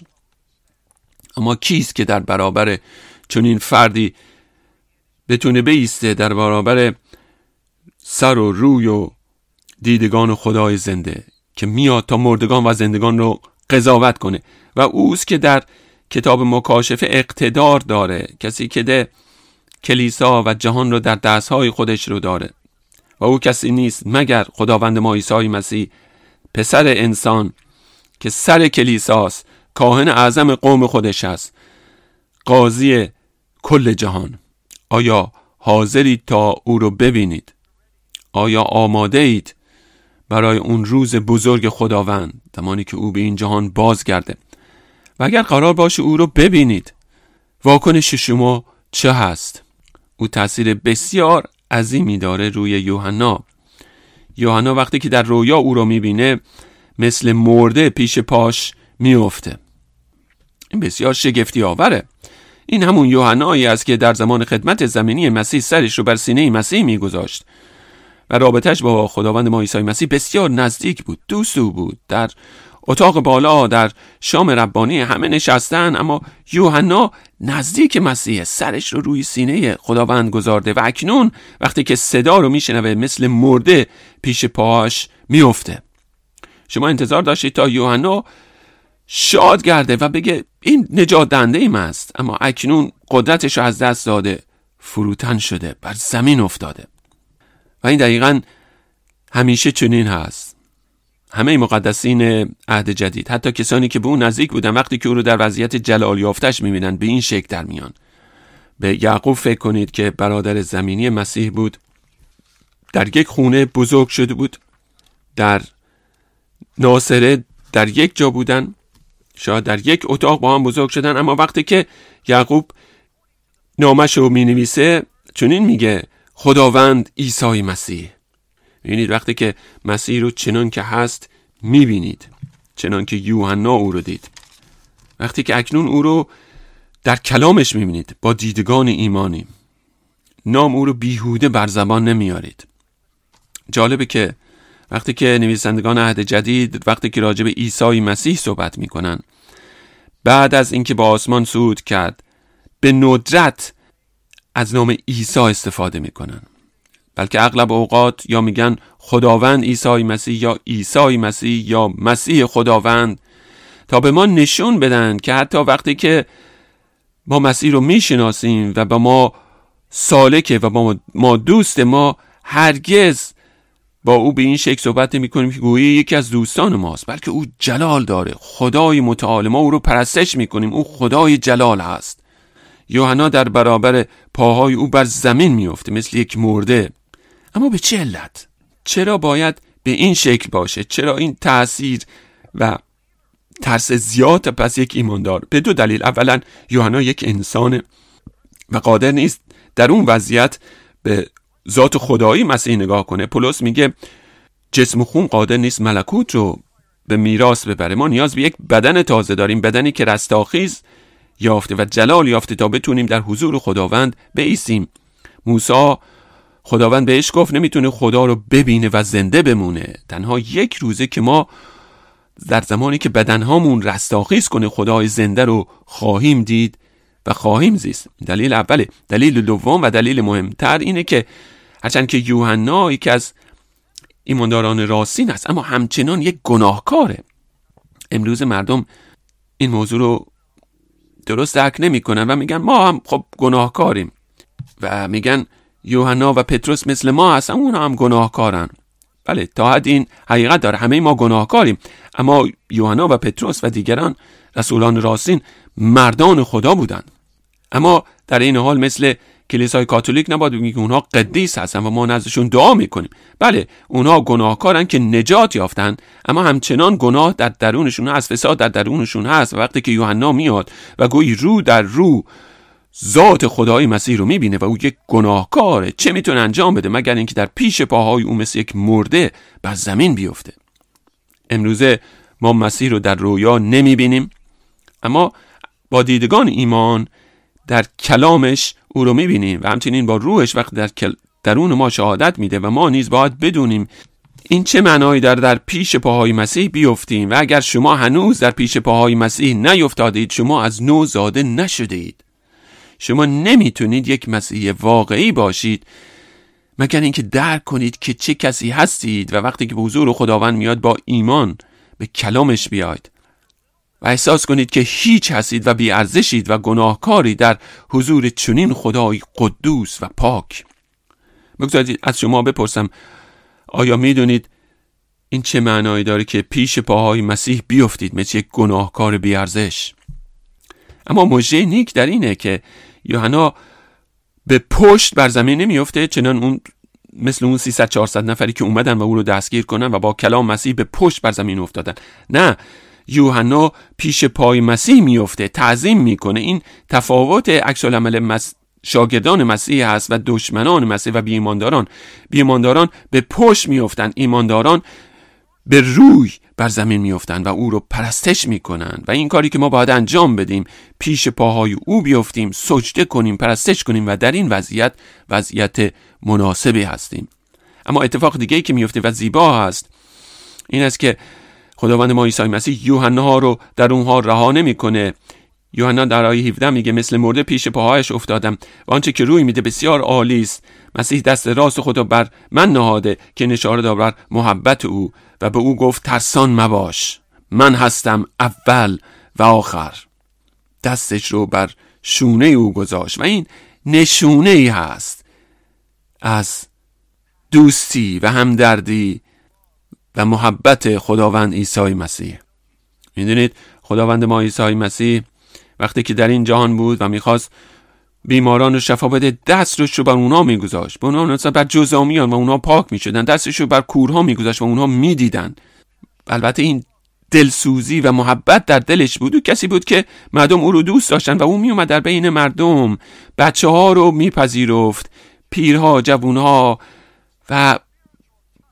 اما کیست که در برابر چنین فردی بتونه بایسته، در برابر سر و روی و دیدگان خدای زنده که میاد تا مردگان و زندگان رو قضاوت کنه؟ و اوست که در کتاب مکاشفه اقتدار داره، کسی که ده کلیسا و جهان رو در دستهای خودش رو داره و او کسی نیست مگر خداوند ما عیسی مسیح، پسر انسان که سر کلیساست، کاهن اعظم قوم خودش است، قاضی کل جهان. آیا حاضرید تا او رو ببینید؟ آیا آماده اید برای اون روز بزرگ خداوند، زمانی که او به این جهان بازگرده؟ و اگر قرار باشه او رو ببینید، واکنش شما چه هست؟ او تأثیر بسیار عظیمی داره روی یوحنا. یوحنا وقتی که در رویا او رو میبینه مثل مرده پیش پاش میفته. این بسیار شگفتی آوره. این همون یوحنایی است که در زمان خدمت زمینی مسیح سرش رو بر سینه مسیح میگذاشت و رابطش با خداوند ما عیسی مسیح بسیار نزدیک بود، دوست او بود. در اتاق بالا در شام ربانی همه نشستن، اما یوحنا نزدیک مسیح، سرش رو روی سینه خداوند گذارده و اکنون وقتی که صدا رو میشنوه مثل مرده پیش پاهاش میفته. شما انتظار داشتید تا یوحنا شاد گرده و بگه این نجات دهنده ایم است، اما اکنون قدرتش رو از دست داده، فروتن شده، بر زمین افتاده. و این دقیقاً همیشه چنین هست. همه مقدسین عهد جدید، حتی کسانی که به اون نزدیک بودن، وقتی که او رو در وضعیت جلال یافتش میبینن به این شکل در میان. به یعقوب فکر کنید که برادر زمینی مسیح بود، در یک خونه بزرگ شده بود، در ناصره در یک جا بودن، شاید در یک اتاق با هم بزرگ شدن، اما وقتی که یعقوب نامش رو می نویسه چنین میگه: خداوند عیسی مسیح. ببینید وقتی که مسیح رو چنان که هست میبینید، چنان که یوحنا او رو دید، وقتی که اکنون او رو در کلامش میبینید با دیدگان ایمانی، نام او رو بیهوده بر زبان نمیارید. جالبه که وقتی که نویسندگان عهد جدید وقتی که راجع به عیسی مسیح صحبت میکنن، بعد از اینکه با آسمان صعود کرد به ندرت از نام عیسی استفاده میکنن، بلکه اغلب اوقات یا میگن خداوند عیسی مسیح یا عیسی مسیح یا مسیح خداوند، تا به ما نشون بدن که حتی وقتی که ما مسیح رو میشناسیم و با ما سالکه و با ما دوست، ما هرگز با او به این شکل صحبت نمی کنیم که گویی یکی از دوستان ماست، بلکه او جلال داره، خدای متعال، ما او رو پرستش می کنیم، او خدای جلال هست. یوحنا در برابر پاهای او بر زمین می افته مثل یک مرده. اما به چه علت؟ چرا باید به این شکل باشه؟ چرا این تأثیر و ترس زیاد پس یک ایماندار؟ به دو دلیل. اولا یوحنا یک انسانه و قادر نیست در اون وضعیت به ذات خدایی مسیح نگاه کنه. پولس میگه جسم و خون قادر نیست ملکوت رو به میراث ببره. ما نیاز به یک بدن تازه داریم، بدنی که رستاخیز یافته و جلال یافته تا بتونیم در حضور خداوند بایستیم. موسی خداوند بهش گفت نمیتونه خدا رو ببینه و زنده بمونه، تنها یک روزه که ما در زمانی که بدنهامون رستاخیز کنه خدای زنده رو خواهیم دید و خواهیم زیست. دلیل اوله. دلیل دوم و دلیل مهمتر اینه که هرچند که یوحنا یکی از ایمانداران راستین است، اما همچنان یک گناهکاره. امروز مردم این موضوع رو درست درک نمی کنن و میگن ما هم خب گناهکاریم و میگن یوحنا و پتروس مثل ما هستن، اونا هم گناهکارن. بله، تا حد این حقیقت داره، همه ما گناهکاریم، اما یوحنا و پتروس و دیگران رسولان راستین مردان خدا بودند. اما در این حال مثل کلیسای کاتولیک نباید بگیم که اونها قدیس هستن و ما نزدشون دعا میکنیم. بله، اونها گناهکارن که نجات یافتن، اما همچنان گناه در درونشون هست، فساد در درونشون هست. و وقتی که یوحنا میاد و گویی رو در رو ذات خدای مسیح رو میبینه و او یک گناهکاره، چه میتونه انجام بده مگر اینکه در پیش پاهای او مثل یک مرده بر زمین بیفته. امروزه ما مسیح رو در رویا نمیبینیم، اما با دیدگان ایمان در کلامش او رو میبینیم و همچنین با روحش وقت در کل... درون ما شهادت میده و ما نیز باید بدونیم این چه معنایی داره در پیش پاهای مسیح بیفتیم. و اگر شما هنوز در پیش پاهای مسیح نیفتادید، شما از نو زاده نشده اید. شما نمیتونید یک مسیح واقعی باشید مگر اینکه درک کنید که چه کسی هستید و وقتی که به حضور خداوند میاد با ایمان به کلامش بیاید و احساس کنید که هیچ هستید و بی ارزشید و گناهکاری در حضور چنین خدای قدوس و پاک. بگذارید از شما بپرسم، آیا میدونید این چه معنایی داره که پیش پاهای مسیح بیفتید مثل یک گناهکار بی ارزش؟ اما مژده نیک در اینه که یوحنا به پشت بر زمین نمیفته، چنان اون مثل اون سیصد چهارصد نفری که اومدن و او رو دستگیر کنن و با کلام مسیح به پشت بر زمین افتادن. نه، یوحنا پیش پای مسیح میفته، تعظیم میکنه. این تفاوت عکس العمل مس... شاگردان مسیح هست و دشمنان مسیح و بی‌ایمانداران. بی‌ایمانداران به پشت میافتند، ایمانداران به روی بر زمین میافتن و او رو پرستش میکنن. و این کاری که ما باید انجام بدیم، پیش پاهای او بیافتیم، سجده کنیم، پرستش کنیم و در این وضعیت وضعیت مناسبی هستیم. اما اتفاق دیگه‌ای که میفته و زیبا هست این است که خداوند ما عیسی مسیح یوحنا رو در اونها رها نمیکنه. یوحنا در آیه هفده میگه مثل مرده پیش پاهایش افتادم و آنچه که روی میده بسیار عالی است. مسیح دست راست خدا بر من نهاده که نشانه دار بر محبت او و به او گفت ترسان مباش، من هستم اول و آخر. دستش رو بر شونه او گذاشت و این نشونه ای هست از دوستی و همدردی و محبت خداوند عیسی مسیح. میدونید خداوند ما عیسی مسیح وقتی که در این جهان بود و میخواست بیماران رو شفا بده، دستش رو بر اونا میگذاشت، به اونا مثلا بر جزامیان و اونا پاک میشدن، دستش رو بر کورها میگذاشت و اونا میدیدن. البته این دلسوزی و محبت در دلش بود و کسی بود که مردم او رو دوست داشتن و او میومد در بین مردم، بچه ها رو میپذیرفت، پیرها، جوونها و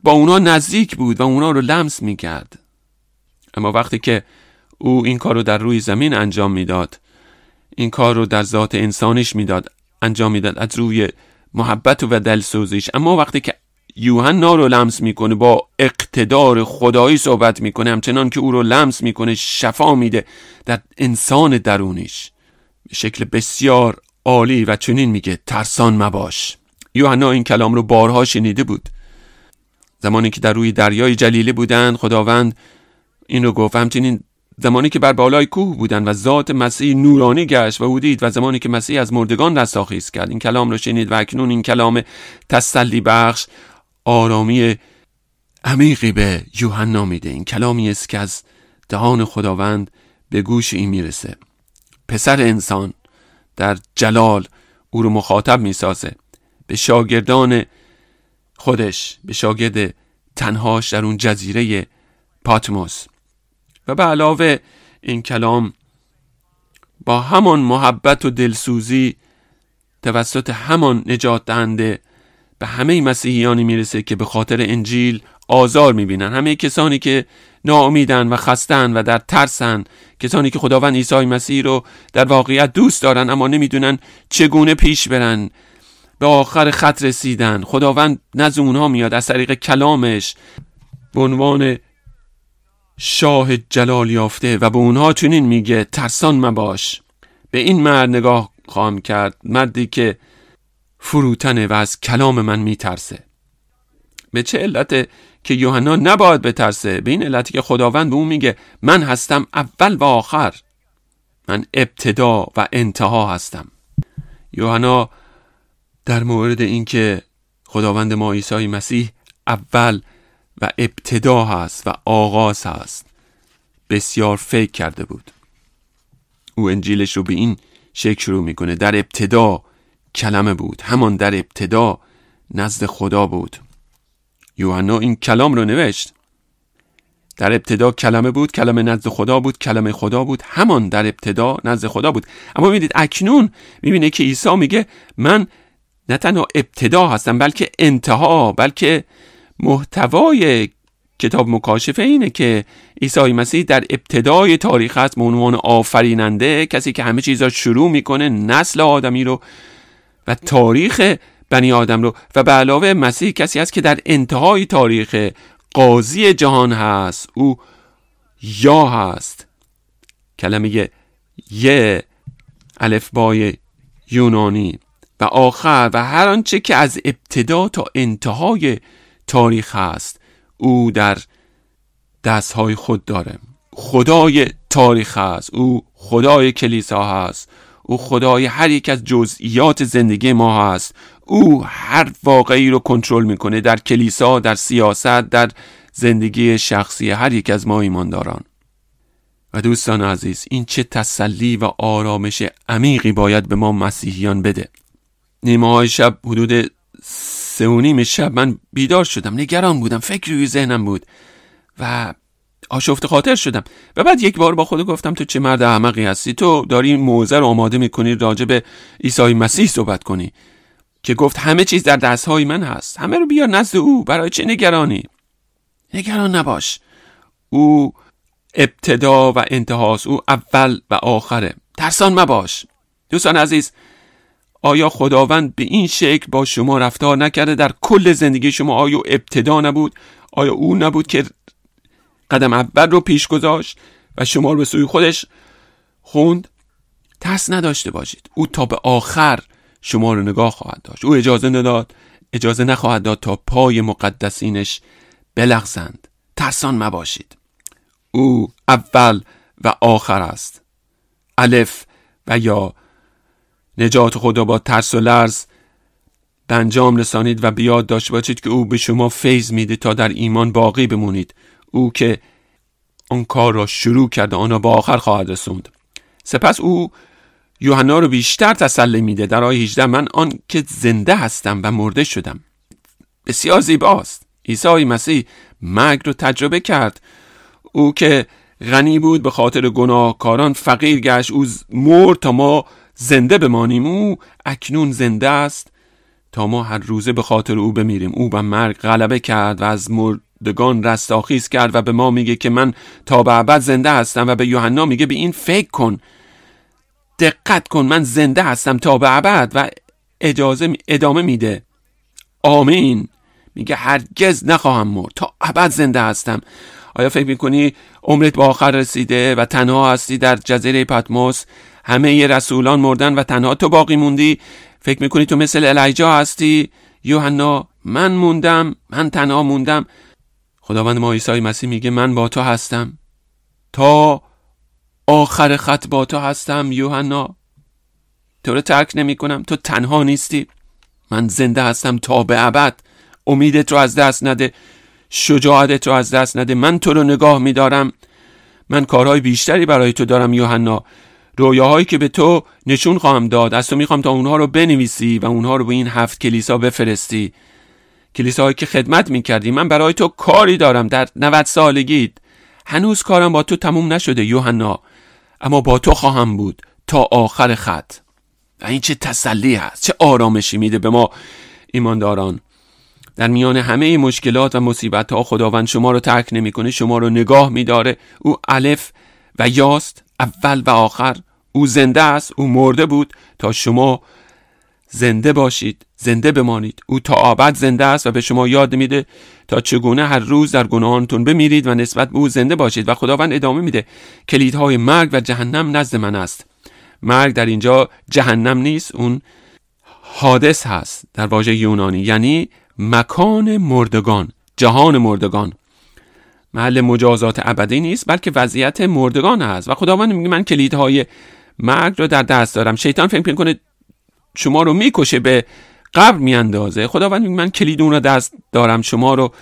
با اونا نزدیک بود و اونا رو لمس میکرد. اما وقتی که او این کار رو در روی زمین انجام میداد، این کار رو در ذات انسانیش میداد انجام میداد از روی محبت و دلسوزیش، اما وقتی که یوحنا رو لمس میکنه، با اقتدار خدایی صحبت میکنه، همچنان که او رو لمس میکنه شفا میده در انسان درونیش به شکل بسیار عالی و چنین میگه ترسان مباش. یوحنا این کلام رو بارها شنیده بود. زمانی که در روی دریای جلیله بودند خداوند این رو گفت. همچنین زمانی که بر بالای کوه بودند و ذات مسیح نورانی گشت و او دید، و زمانی که مسیح از مردگان رستاخیز کرد، این کلام رو شنید و اکنون این کلام تسلی بخش آرامی عمیقی به یوحنا میده. این کلامی است که از دهان خداوند به گوش این میرسه. پسر انسان در جلال او رو مخاطب میسازه به شاگردان خودش، به شاگرد تنهاش در اون جزیره پاتموس. و به علاوه این کلام با همان محبت و دلسوزی توسط همان نجات دهنده به همه مسیحیانی میرسه که به خاطر انجیل آزار میبینن، همه کسانی که ناامیدن و خستن و در ترسن، کسانی که خداوند عیسی مسیح رو در واقعیت دوست دارن اما نمیدونن چگونه پیش برن، به آخر خط رسیدن. خداوند نزد اونها میاد از طریق کلامش به عنوان شاه جلال یافته و به اونها چنین میگه ترسان مباش. به این مرد نگاه خواهم کرد، مردی که فروتنه و از کلام من میترسه. به چه علته که یوحنا نباید بترسه؟ به این علتی که خداوند به اون میگه من هستم اول و آخر، من ابتدا و انتها هستم. یوحنا در مورد این که خداوند ما عیسی مسیح اول و ابتدا هست و آغاز هست بسیار فکر کرده بود. او انجیلش رو به این شکل شروع میکنه: در ابتدا کلمه بود، همان در ابتدا نزد خدا بود. یوحنا این کلام رو نوشت: در ابتدا کلمه بود، کلمه نزد خدا بود، کلمه خدا بود، همان در ابتدا نزد خدا بود. اما میبینید اکنون میبینه که عیسی میگه من نه تنها ابتدا هستم بلکه انتها، بلکه محتوای کتاب مکاشفه اینه که عیسی مسیح در ابتدای تاریخ است، به عنوان آفریننده، کسی که همه چیزا شروع میکنه، نسل آدمی رو و تاریخ بنی آدم رو، و به علاوه مسیح کسی است که در انتهای تاریخ قاضی جهان هست. او یا هست، کلمه یه الفبای یونانی، و آخر و هر آنچه که از ابتدا تا انتهای تاریخ هست او در دستهای خود داره. خدای تاریخ هست، او خدای کلیسا هست، او خدای هر یک از جزئیات زندگی ما هست. او هر واقعی رو کنترل میکنه در کلیسا، در سیاست، در زندگی شخصی هر یک از ما ایمانداران. و دوستان عزیز، این چه تسلی و آرامش عمیقی باید به ما مسیحیان بده. نیمه های شب، حدود سه و نیم شب، من بیدار شدم، نگران بودم، فکری روی ذهنم بود و آشفته خاطر شدم. و بعد یک بار با خود گفتم تو چه مرد احمقی هستی، تو داری این موعظه رو آماده میکنی راجع به عیسی مسیح صحبت کنی که گفت همه چیز در دستهای من هست، همه رو بیار نزد او، برای چه نگرانی؟ نگران نباش، او ابتدا و انتهاست، او اول و آخره، ترسان مباش. دوستان عزیز، آیا خداوند به این شکل با شما رفتار نکرده در کل زندگی شما؟ آیا ابتدا نبود؟ آیا او نبود که قدم اول رو پیش گذاشت و شما رو به سوی خودش خوند؟ ترس نداشته باشید، او تا به آخر شما رو نگاه خواهد داشت. او اجازه نداد اجازه نخواهد داد تا پای مقدسینش بلغزند. ترسان مباشید، او اول و آخر است، الف و یا. نجات خدا با ترس و لرز به انجام رسانید و بیاد داشته باشید که او به شما فیض میده تا در ایمان باقی بمونید. او که آن کار را شروع کرده آن را با آخر خواهد رسوند. سپس او یوحنا رو بیشتر تسلی میده در آیه هجده: من آن که زنده هستم و مرده شدم. بسیار زیباست. عیسی مسیح مرگ رو تجربه کرد. او که غنی بود به خاطر گناهکاران فقیر گشت. او مرد تا ما زنده بمانیم. او اکنون زنده است تا ما هر روزه به خاطر او بمیریم. او بر مرگ غلبه کرد و از مردگان رستاخیز کرد و به ما میگه که من تا به ابد زنده هستم و به یوحنا میگه به این فکر کن، دقت کن، من زنده هستم تا به ابد و اجازه ادامه میده. آمین. میگه هرگز نخواهم مرد، تا ابد زنده هستم. آیا فکر میکنی عمرت به آخر رسیده و تنها هستی در جزیره پاتموس؟ همه ی رسولان مردن و تنها تو باقی موندی. فکر میکنی تو مثل الیجا هستی؟ یوحنا، من موندم، من تنها موندم. خداوند ما عیسی مسیح میگه من با تو هستم، تا آخر خط با تو هستم. یوحنا، تو رو ترک نمی کنم، تو تنها نیستی، من زنده هستم تا به ابد. امیدت رو از دست نده، شجاعتت رو از دست نده. من تو رو نگاه میدارم، من کارهای بیشتری برای تو دارم یوحنا. رویاهایی که به تو نشون خواهم داد، از تو میخوام تا اونها رو بنویسی و اونها رو به این هفت کلیسا بفرستی، کلیساهایی که خدمت میکردی. من برای تو کاری دارم در نود سالگیت. هنوز کارم با تو تموم نشده یوحنا، اما با تو خواهم بود تا آخر خط. و این چه تسلی هست، چه آرامشی میده به ما ایمانداران. در میان همه مشکلات و مصیبت ها خداوند شما رو ترک نمیکنه، شما رو نگاه میداره. او الف و یاست، اول و آخر. او زنده است، او مرده بود تا شما زنده باشید، زنده بمانید. او تا ابد زنده است و به شما یاد میده تا چگونه هر روز در گناهانتون بمیرید و نسبت به او زنده باشید. و خداوند ادامه میده کلیدهای مرگ و جهنم نزد من است. مرگ در اینجا جهنم نیست، اون حادث هست در واژه یونانی، یعنی مکان مردگان، جهان مردگان. محل مجازات ابدی نیست، بلکه وضعیت مردگان هست. و خداوند میگه من کلیدهای مرگ رو در دست دارم. شیطان فکر میکنه شما رو میکشه، به قبر میاندازه. خداوند میگه من کلید اون رو دست دارم، شما رو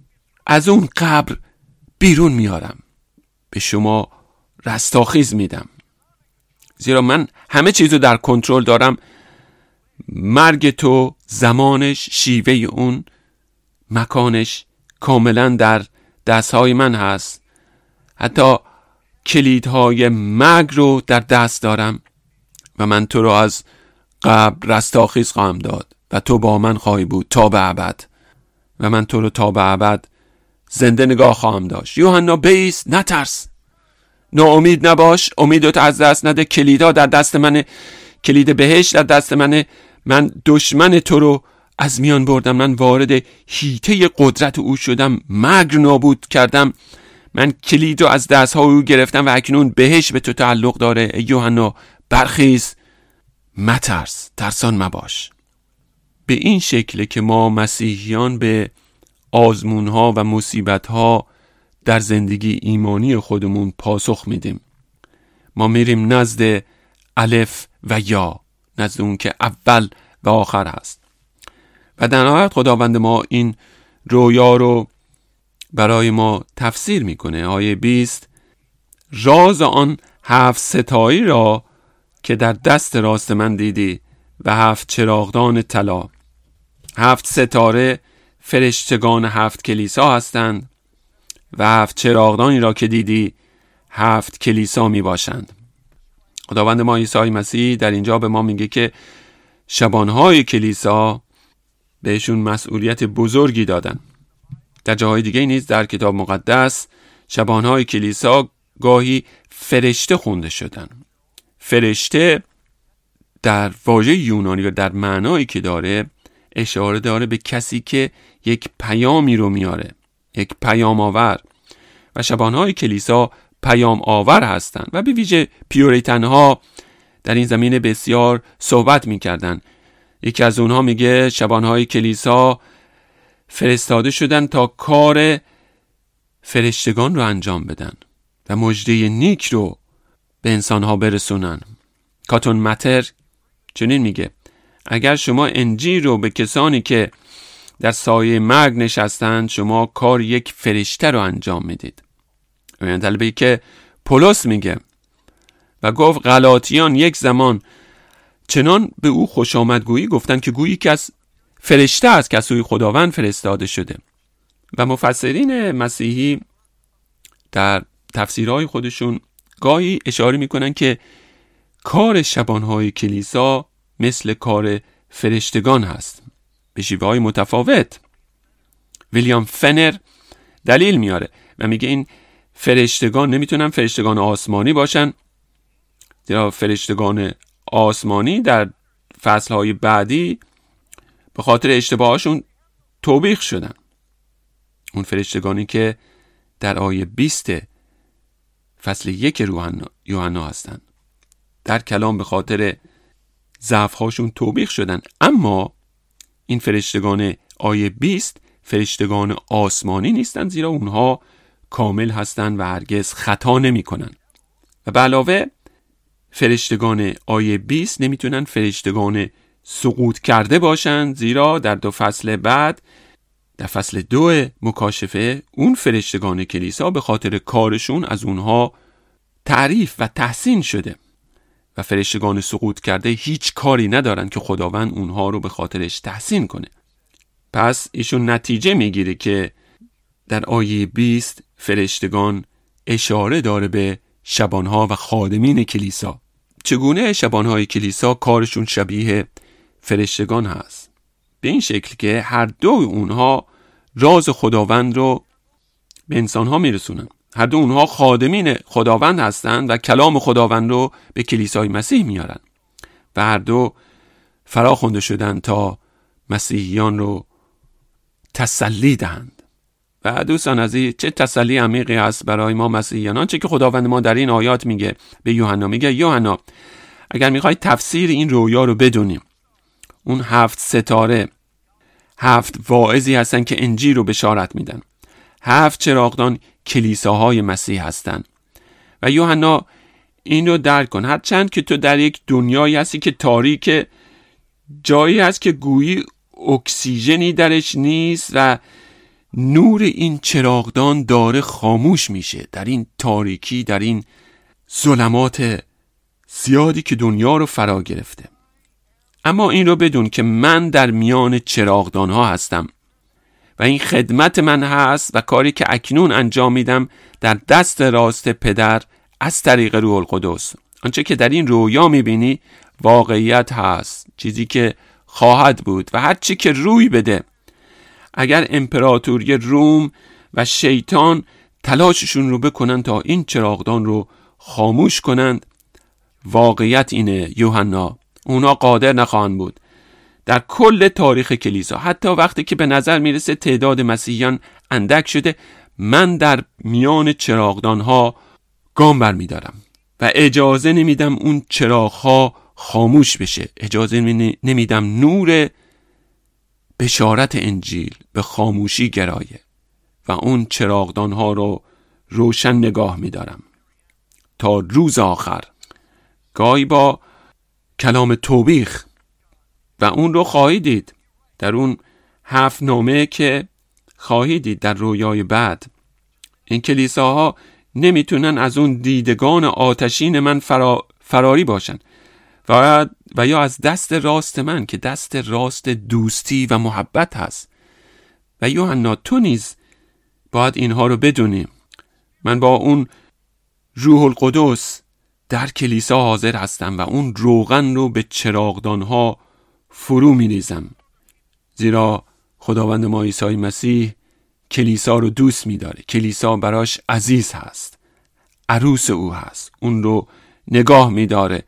از اون قبر بیرون میارم، به شما رستاخیز میدم، زیرا من همه چیزو در کنترل دارم. مرگ تو، زمانش، شیوه اون، مکانش کاملا در دستهای من هست. حتی کلیدهای مرگ رو در دست دارم و من تو رو از قبر رستاخیز خواهم داد و تو با من خواهی بود تا به ابد و من تو رو تا به ابد زنده نگاه خواهم داشت. یوحنا بیست، نترس، ناامید نباش، امیدت از دست نده. کلیدها در دست منه، کلید بهشت در دست منه. من دشمن تو رو از میان بردم، من وارد حیطه قدرت او شدم، مرگ نابود کردم. من کلید رو از دست‌های او گرفتم و اکنون بهشت به تو تعلق داره. ای یوحنا، برخیز، مترس، ترسان مباش. به این شکل که ما مسیحیان به آزمون‌ها و مصیبت‌ها در زندگی ایمانی خودمون پاسخ میدیم. ما میریم نزد الف و یا، نزد اون که اول و آخر هست. و در نهایت خداوند ما این رویا رو برای ما تفسیر میکنه. آیه بیست، راز آن هفت ستایی را که در دست راست من دیدی و هفت چراغدان طلا. هفت ستاره فرشتگان هفت کلیسا هستند و هفت چراغدانی را که دیدی هفت کلیسا می باشند. خداوند ما عیسی مسیح در اینجا به ما میگه که شبانهای کلیسا بهشون مسئولیت بزرگی دادن. در جاهای دیگه نیز در کتاب مقدس شبانهای کلیسا گاهی فرشته خونده شدن. فرشته در واژه یونانی و در معنایی که داره اشاره داره به کسی که یک پیامی رو میاره، یک پیام آور. و شبانهای کلیسا پیام آور هستند و به ویژه پیوریتن ها در این زمینه بسیار صحبت میکردن. یکی از اونها میگه شبانهای کلیسا فرستاده شدن تا کار فرشتگان رو انجام بدن و مژده نیک رو به انسانها برسونن. کاتون متر چنین میگه اگر شما انجیل رو به کسانی که در سایه مرگ نشستند، شما کار یک فرشته رو انجام میدید. این طلبه که پولس میگه و گفت غلاطیان یک زمان چنان به او خوش آمدگویی گفتند که گویی که از فرشته است که از سوی خداوند فرستاده شده. و مفسرین مسیحی در تفسیرهای خودشون گاهی اشاره میکنن که کار شبانهای کلیسا مثل کار فرشتگان هست. به شیوه های متفاوت. ویلیام فنر دلیل میاره و میگه این فرشتگان نمیتونن فرشتگان آسمانی باشن، زیرا فرشتگان آسمانی در فصلهای بعدی به خاطر اشتباهاشون توبیخ شدن. اون فرشتگانی که در آیه بیست فصل یک یوحنا هستن در کلام به خاطر ضعف‌هاشون توبیخ شدن. اما این فرشتگان آیه بیست فرشتگان آسمانی نیستن، زیرا اونها کامل هستن و هرگز خطا نمی کنن. و به علاوه فرشتگان آیه بیست نمیتونن فرشتگان سقوط کرده باشن، زیرا در دو فصل بعد در فصل دو مکاشفه اون فرشتگان کلیسا به خاطر کارشون از اونها تعریف و تحسین شده و فرشتگان سقوط کرده هیچ کاری ندارن که خداوند اونها رو به خاطرش تحسین کنه. پس ایشون نتیجه میگیره که در آیه بیست فرشتگان اشاره داره به شبانها و خادمین کلیسا. چگونه شبانهای کلیسا کارشون شبیه فرشتگان هست؟ به این شکل که هر دو اونها راز خداوند رو به انسانها میرسونن. هر دو اونها خادمین خداوند هستند و کلام خداوند رو به کلیسای مسیح میارن و هر دو فراخوانده شدن تا مسیحیان رو تسلی دهند. و دوستان عزیز، چه تسلی عمیقی است برای ما مسیحیان، چه که خداوند ما در این آیات میگه به یوحنا، میگه یوحنا اگر میخوای تفسیر این رویا رو بدونیم، اون هفت ستاره هفت واعظی هستن که انجیل رو بشارت میدن، هفت چراغدان کلیساهای مسیح هستن و یوحنا این رو درک کن. هرچند که تو در یک دنیایی هستی که تاریک، جایی هست که گویی اکسیژنی درش نیست و نور این چراغدان داره خاموش میشه در این تاریکی، در این ظلمات زیادی که دنیا رو فرا گرفته. اما این رو بدون که من در میان چراغدان ها هستم و این خدمت من هست و کاری که اکنون انجام میدم در دست راست پدر از طریق روح القدس. آنچه که در این رویا میبینی واقعیت هست، چیزی که خواهد بود و هر چی که روی بده. اگر امپراتوری روم و شیطان تلاششون رو بکنن تا این چراغدان رو خاموش کنند، واقعیت اینه یوحنا، اونا قادر نخواهند بود. در کل تاریخ کلیسا، حتی وقتی که به نظر میرسه تعداد مسیحیان اندک شده، من در میان چراغدان ها گام بر میدارم و اجازه نمیدم اون چراغ ها خاموش بشه. اجازه نمیدم نور بشارت انجیل به خاموشی گرایه و اون چراغدان ها رو روشن نگاه میدارم تا روز آخر. گاهی با کلام توبیخ و اون رو خواهی دید در اون هفت نامه که خواهی دید در رویای بعد. این کلیساها نمیتونن از اون دیدگان آتشین من فرا فراری باشن و, و یا از دست راست من که دست راست دوستی و محبت هست. و یوحنا تو نیز باید اینها رو بدونی. من با اون روح القدس در کلیسا حاضر هستم و اون روغن رو به چراغدانها فرو می ریزم، زیرا خداوند ما عیسی مسیح کلیسا رو دوست می داره. کلیسا براش عزیز هست، عروس او هست، اون رو نگاه می داره،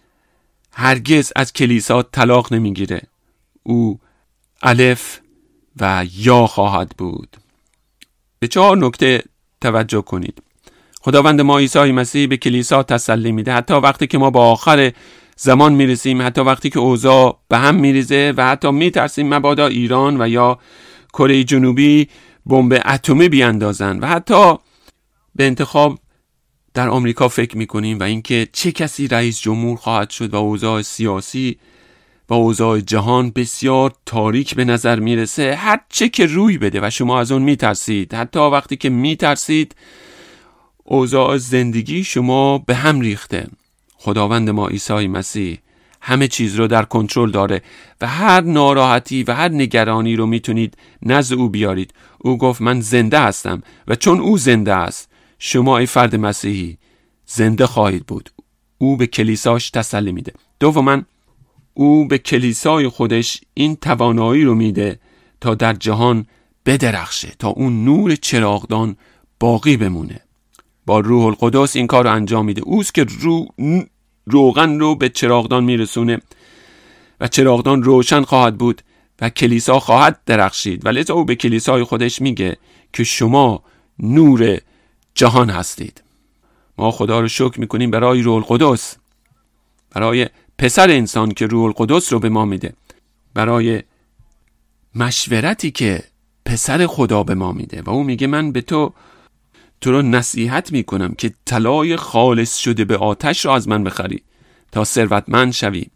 هرگز از کلیسا طلاق نمی گیره. او الف و یا خواهد بود. به چهار نکته توجه کنید. خداوند ما عیسی مسیح به کلیسا تسلی میده حتی وقتی که ما با آخر زمان میرسیم، حتی وقتی که اوضاع به هم میریزه و حتی میترسیم مبادا ایران و یا کره جنوبی بمب اتمی بیاندازن و حتی به انتخاب در آمریکا فکر میکنیم و اینکه چه کسی رئیس جمهور خواهد شد و اوضاع سیاسی و اوضاع جهان بسیار تاریک به نظر میرسه. هر چه که روی بده و شما از اون میترسید، حتی وقتی که میترسید اوضاع زندگی شما به هم ریخته، خداوند ما عیسی مسیح همه چیز رو در کنترل داره و هر ناراحتی و هر نگرانی رو میتونید نزد او بیارید. او گفت من زنده هستم و چون او زنده است شما ای فرد مسیحی زنده خواهید بود. او به کلیساش تسلی میده. دوما او به کلیسای خودش این توانایی رو میده تا در جهان بدرخشه، تا اون نور چراغدان باقی بمونه. با روح القدس این کار رو انجام میده. اوست که رو روغن رو به چراغدان میرسونه و چراغدان روشن خواهد بود و کلیسا خواهد درخشید. و لذا او به کلیسای خودش میگه که شما نور جهان هستید. ما خدا رو شکر میکنیم برای روح القدس، برای پسر انسان که روح القدس رو به ما میده، برای مشورتی که پسر خدا به ما میده و او میگه من به تو تو رو نصیحت میکنم که طلای خالص شده به آتش رو از من بخری تا ثروتمند شوی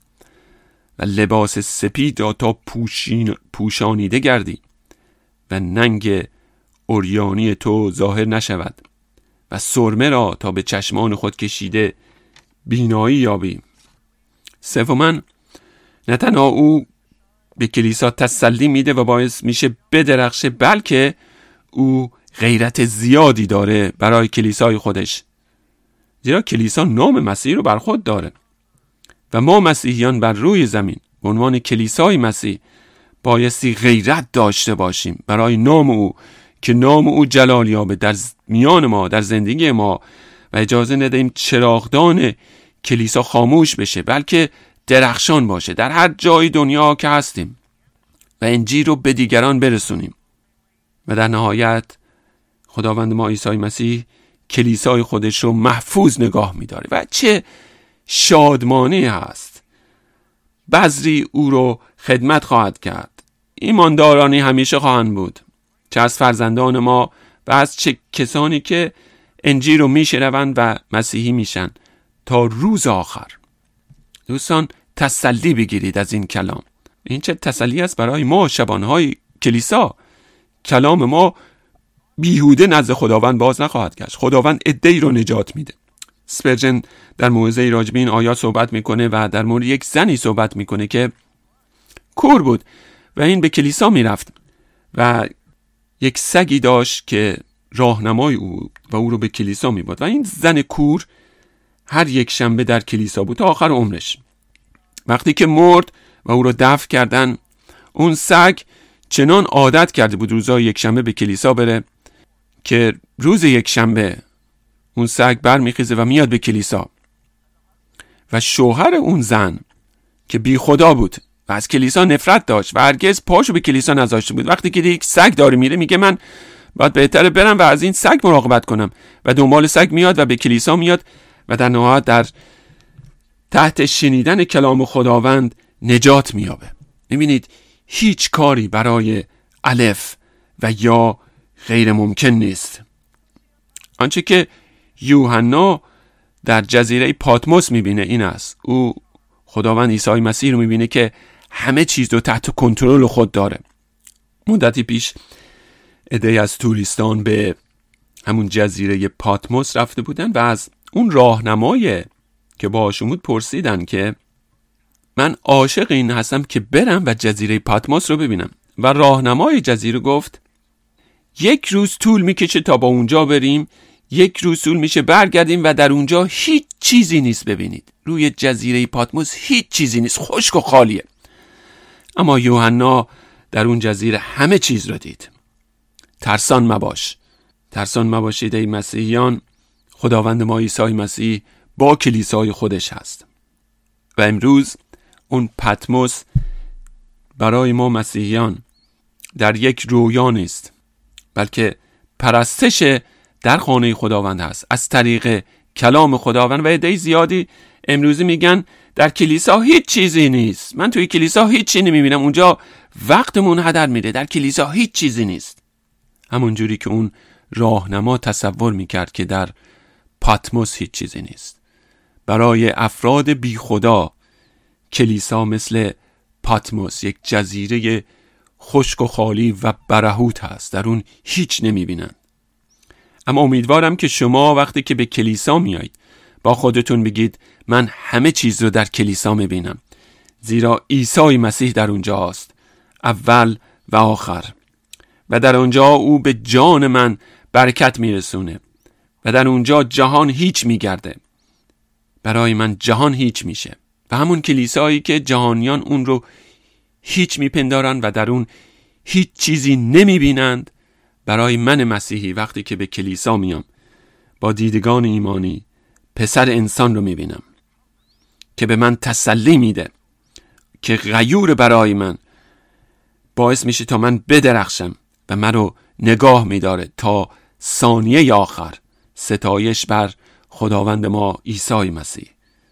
و لباس سپید را تا پوشین پوشانیده گردی و ننگ عریانی تو ظاهر نشود و سرمه را تا به چشمان خود کشیده بینایی یابی. سوماً نه تنها او به کلیسا تسلی میده و باعث میشه بدرخشه، بلکه او غیرت زیادی داره برای کلیسای خودش، زیرا کلیسا نام مسیح رو بر خود داره و ما مسیحیان بر روی زمین به عنوان کلیسای مسیح بایستی غیرت داشته باشیم برای نام او، که نام او جلال یابه در میان ما، در زندگی ما، و اجازه ندهیم چراغدان کلیسا خاموش بشه، بلکه درخشان باشه در هر جای دنیا که هستیم و انجیل رو به دیگران برسونیم. و در نهایت خداوند ما عیسی مسیح کلیسای خودش رو محفوظ نگاه می‌داره و چه شادمانی هست. بذری او رو خدمت خواهد کرد. ایماندارانی همیشه خواهند بود، چه از فرزندان ما و از چه کسانی که انجیل رو میشنوند و مسیحی میشن تا روز آخر. دوستان تسلی بگیرید از این کلام. این چه تسلی است برای ما شبانهای کلیسا. کلام ما بیهوده نزد خداوند باز نخواهد گشت. خداوند عده‌ای رو نجات میده. اسپرجن در موعظه راجع به این آیات صحبت میکنه و در مورد یک زنی صحبت میکنه که کور بود و این به کلیسا میرفت و یک سگی داشت که راهنمای او و او رو به کلیسا میبرد و این زن کور هر یک شنبه در کلیسا بود تا آخر عمرش. وقتی که مرد و او رو دفن کردن، اون سگ چنان عادت کرده بود روزای یک شنبه به کلیسا بره که روز یک شنبه اون سگ برمیخیزه و میاد به کلیسا و شوهر اون زن که بی خدا بود و از کلیسا نفرت داشت و هرگز پاشو به کلیسا نذاشته بود، وقتی که یک سگ داره میره میگه من باید بهتره برم و از این سگ مراقبت کنم و دنبال سگ میاد و به کلیسا میاد و در نهایت در تحت شنیدن کلام خداوند نجات میابه. میبینید هیچ کاری برای الف و یا غیر ممکن نیست. آنچه که یوحنا در جزیره پاتموس میبینه این است، او خداوند عیسی مسیح رو میبینه که همه چیز رو تحت کنترل خود داره. مدتی پیش عده‌ای از توریستان به همون جزیره پاتموس رفته بودن و از اون راهنمای که باهاشون بود پرسیدن که من عاشق این هستم که برم و جزیره پاتموس رو ببینم و راهنمای جزیره گفت یک روز طول میکشه تا با اونجا بریم، یک روز طول میشه برگردیم و در اونجا هیچ چیزی نیست ببینید. روی جزیره پاتموس هیچ چیزی نیست، خشک و خالیه. اما یوحنا در اون جزیره همه چیز رو دید. ترسان مباش، ترسان مباشید ای مسیحیان. خداوند ما عیسی مسیح با کلیسای خودش هست و امروز اون پاتموس برای ما مسیحیان در یک رویا نیست، بلکه پرستش در خانه خداوند هست از طریق کلام خداوند. و عده زیادی امروزی میگن در کلیسا هیچ چیزی نیست، من توی کلیسا هیچ چیزی نمیبینم، اونجا وقتمون هدر میره، در کلیسا هیچ چیزی نیست. همون جوری که اون راهنما تصور میکرد که در پاتموس هیچ چیزی نیست. برای افراد بی خدا کلیسا مثل پاتموس یک جزیره خشک و خالی و برهوت هست، در اون هیچ نمیبینن. اما امیدوارم که شما وقتی که به کلیسا میایید با خودتون بگید من همه چیز رو در کلیسا میبینم، زیرا عیسی مسیح در اونجا هست، اول و آخر، و در اونجا او به جان من برکت میرسونه و در اونجا جهان هیچ میگرده. برای من جهان هیچ میشه و همون کلیسایی که جهانیان اون رو هیچ میپندارن و در اون هیچ چیزی نمیبینند، برای من مسیحی وقتی که به کلیسا میام با دیدگان ایمانی پسر انسان رو میبینم که به من تسلی میده، که غیور برای من، باعث میشه تا من بدرخشم و من رو نگاه میداره تا ثانیه آخر. ستایش بر خداوند ما عیسی مسیح.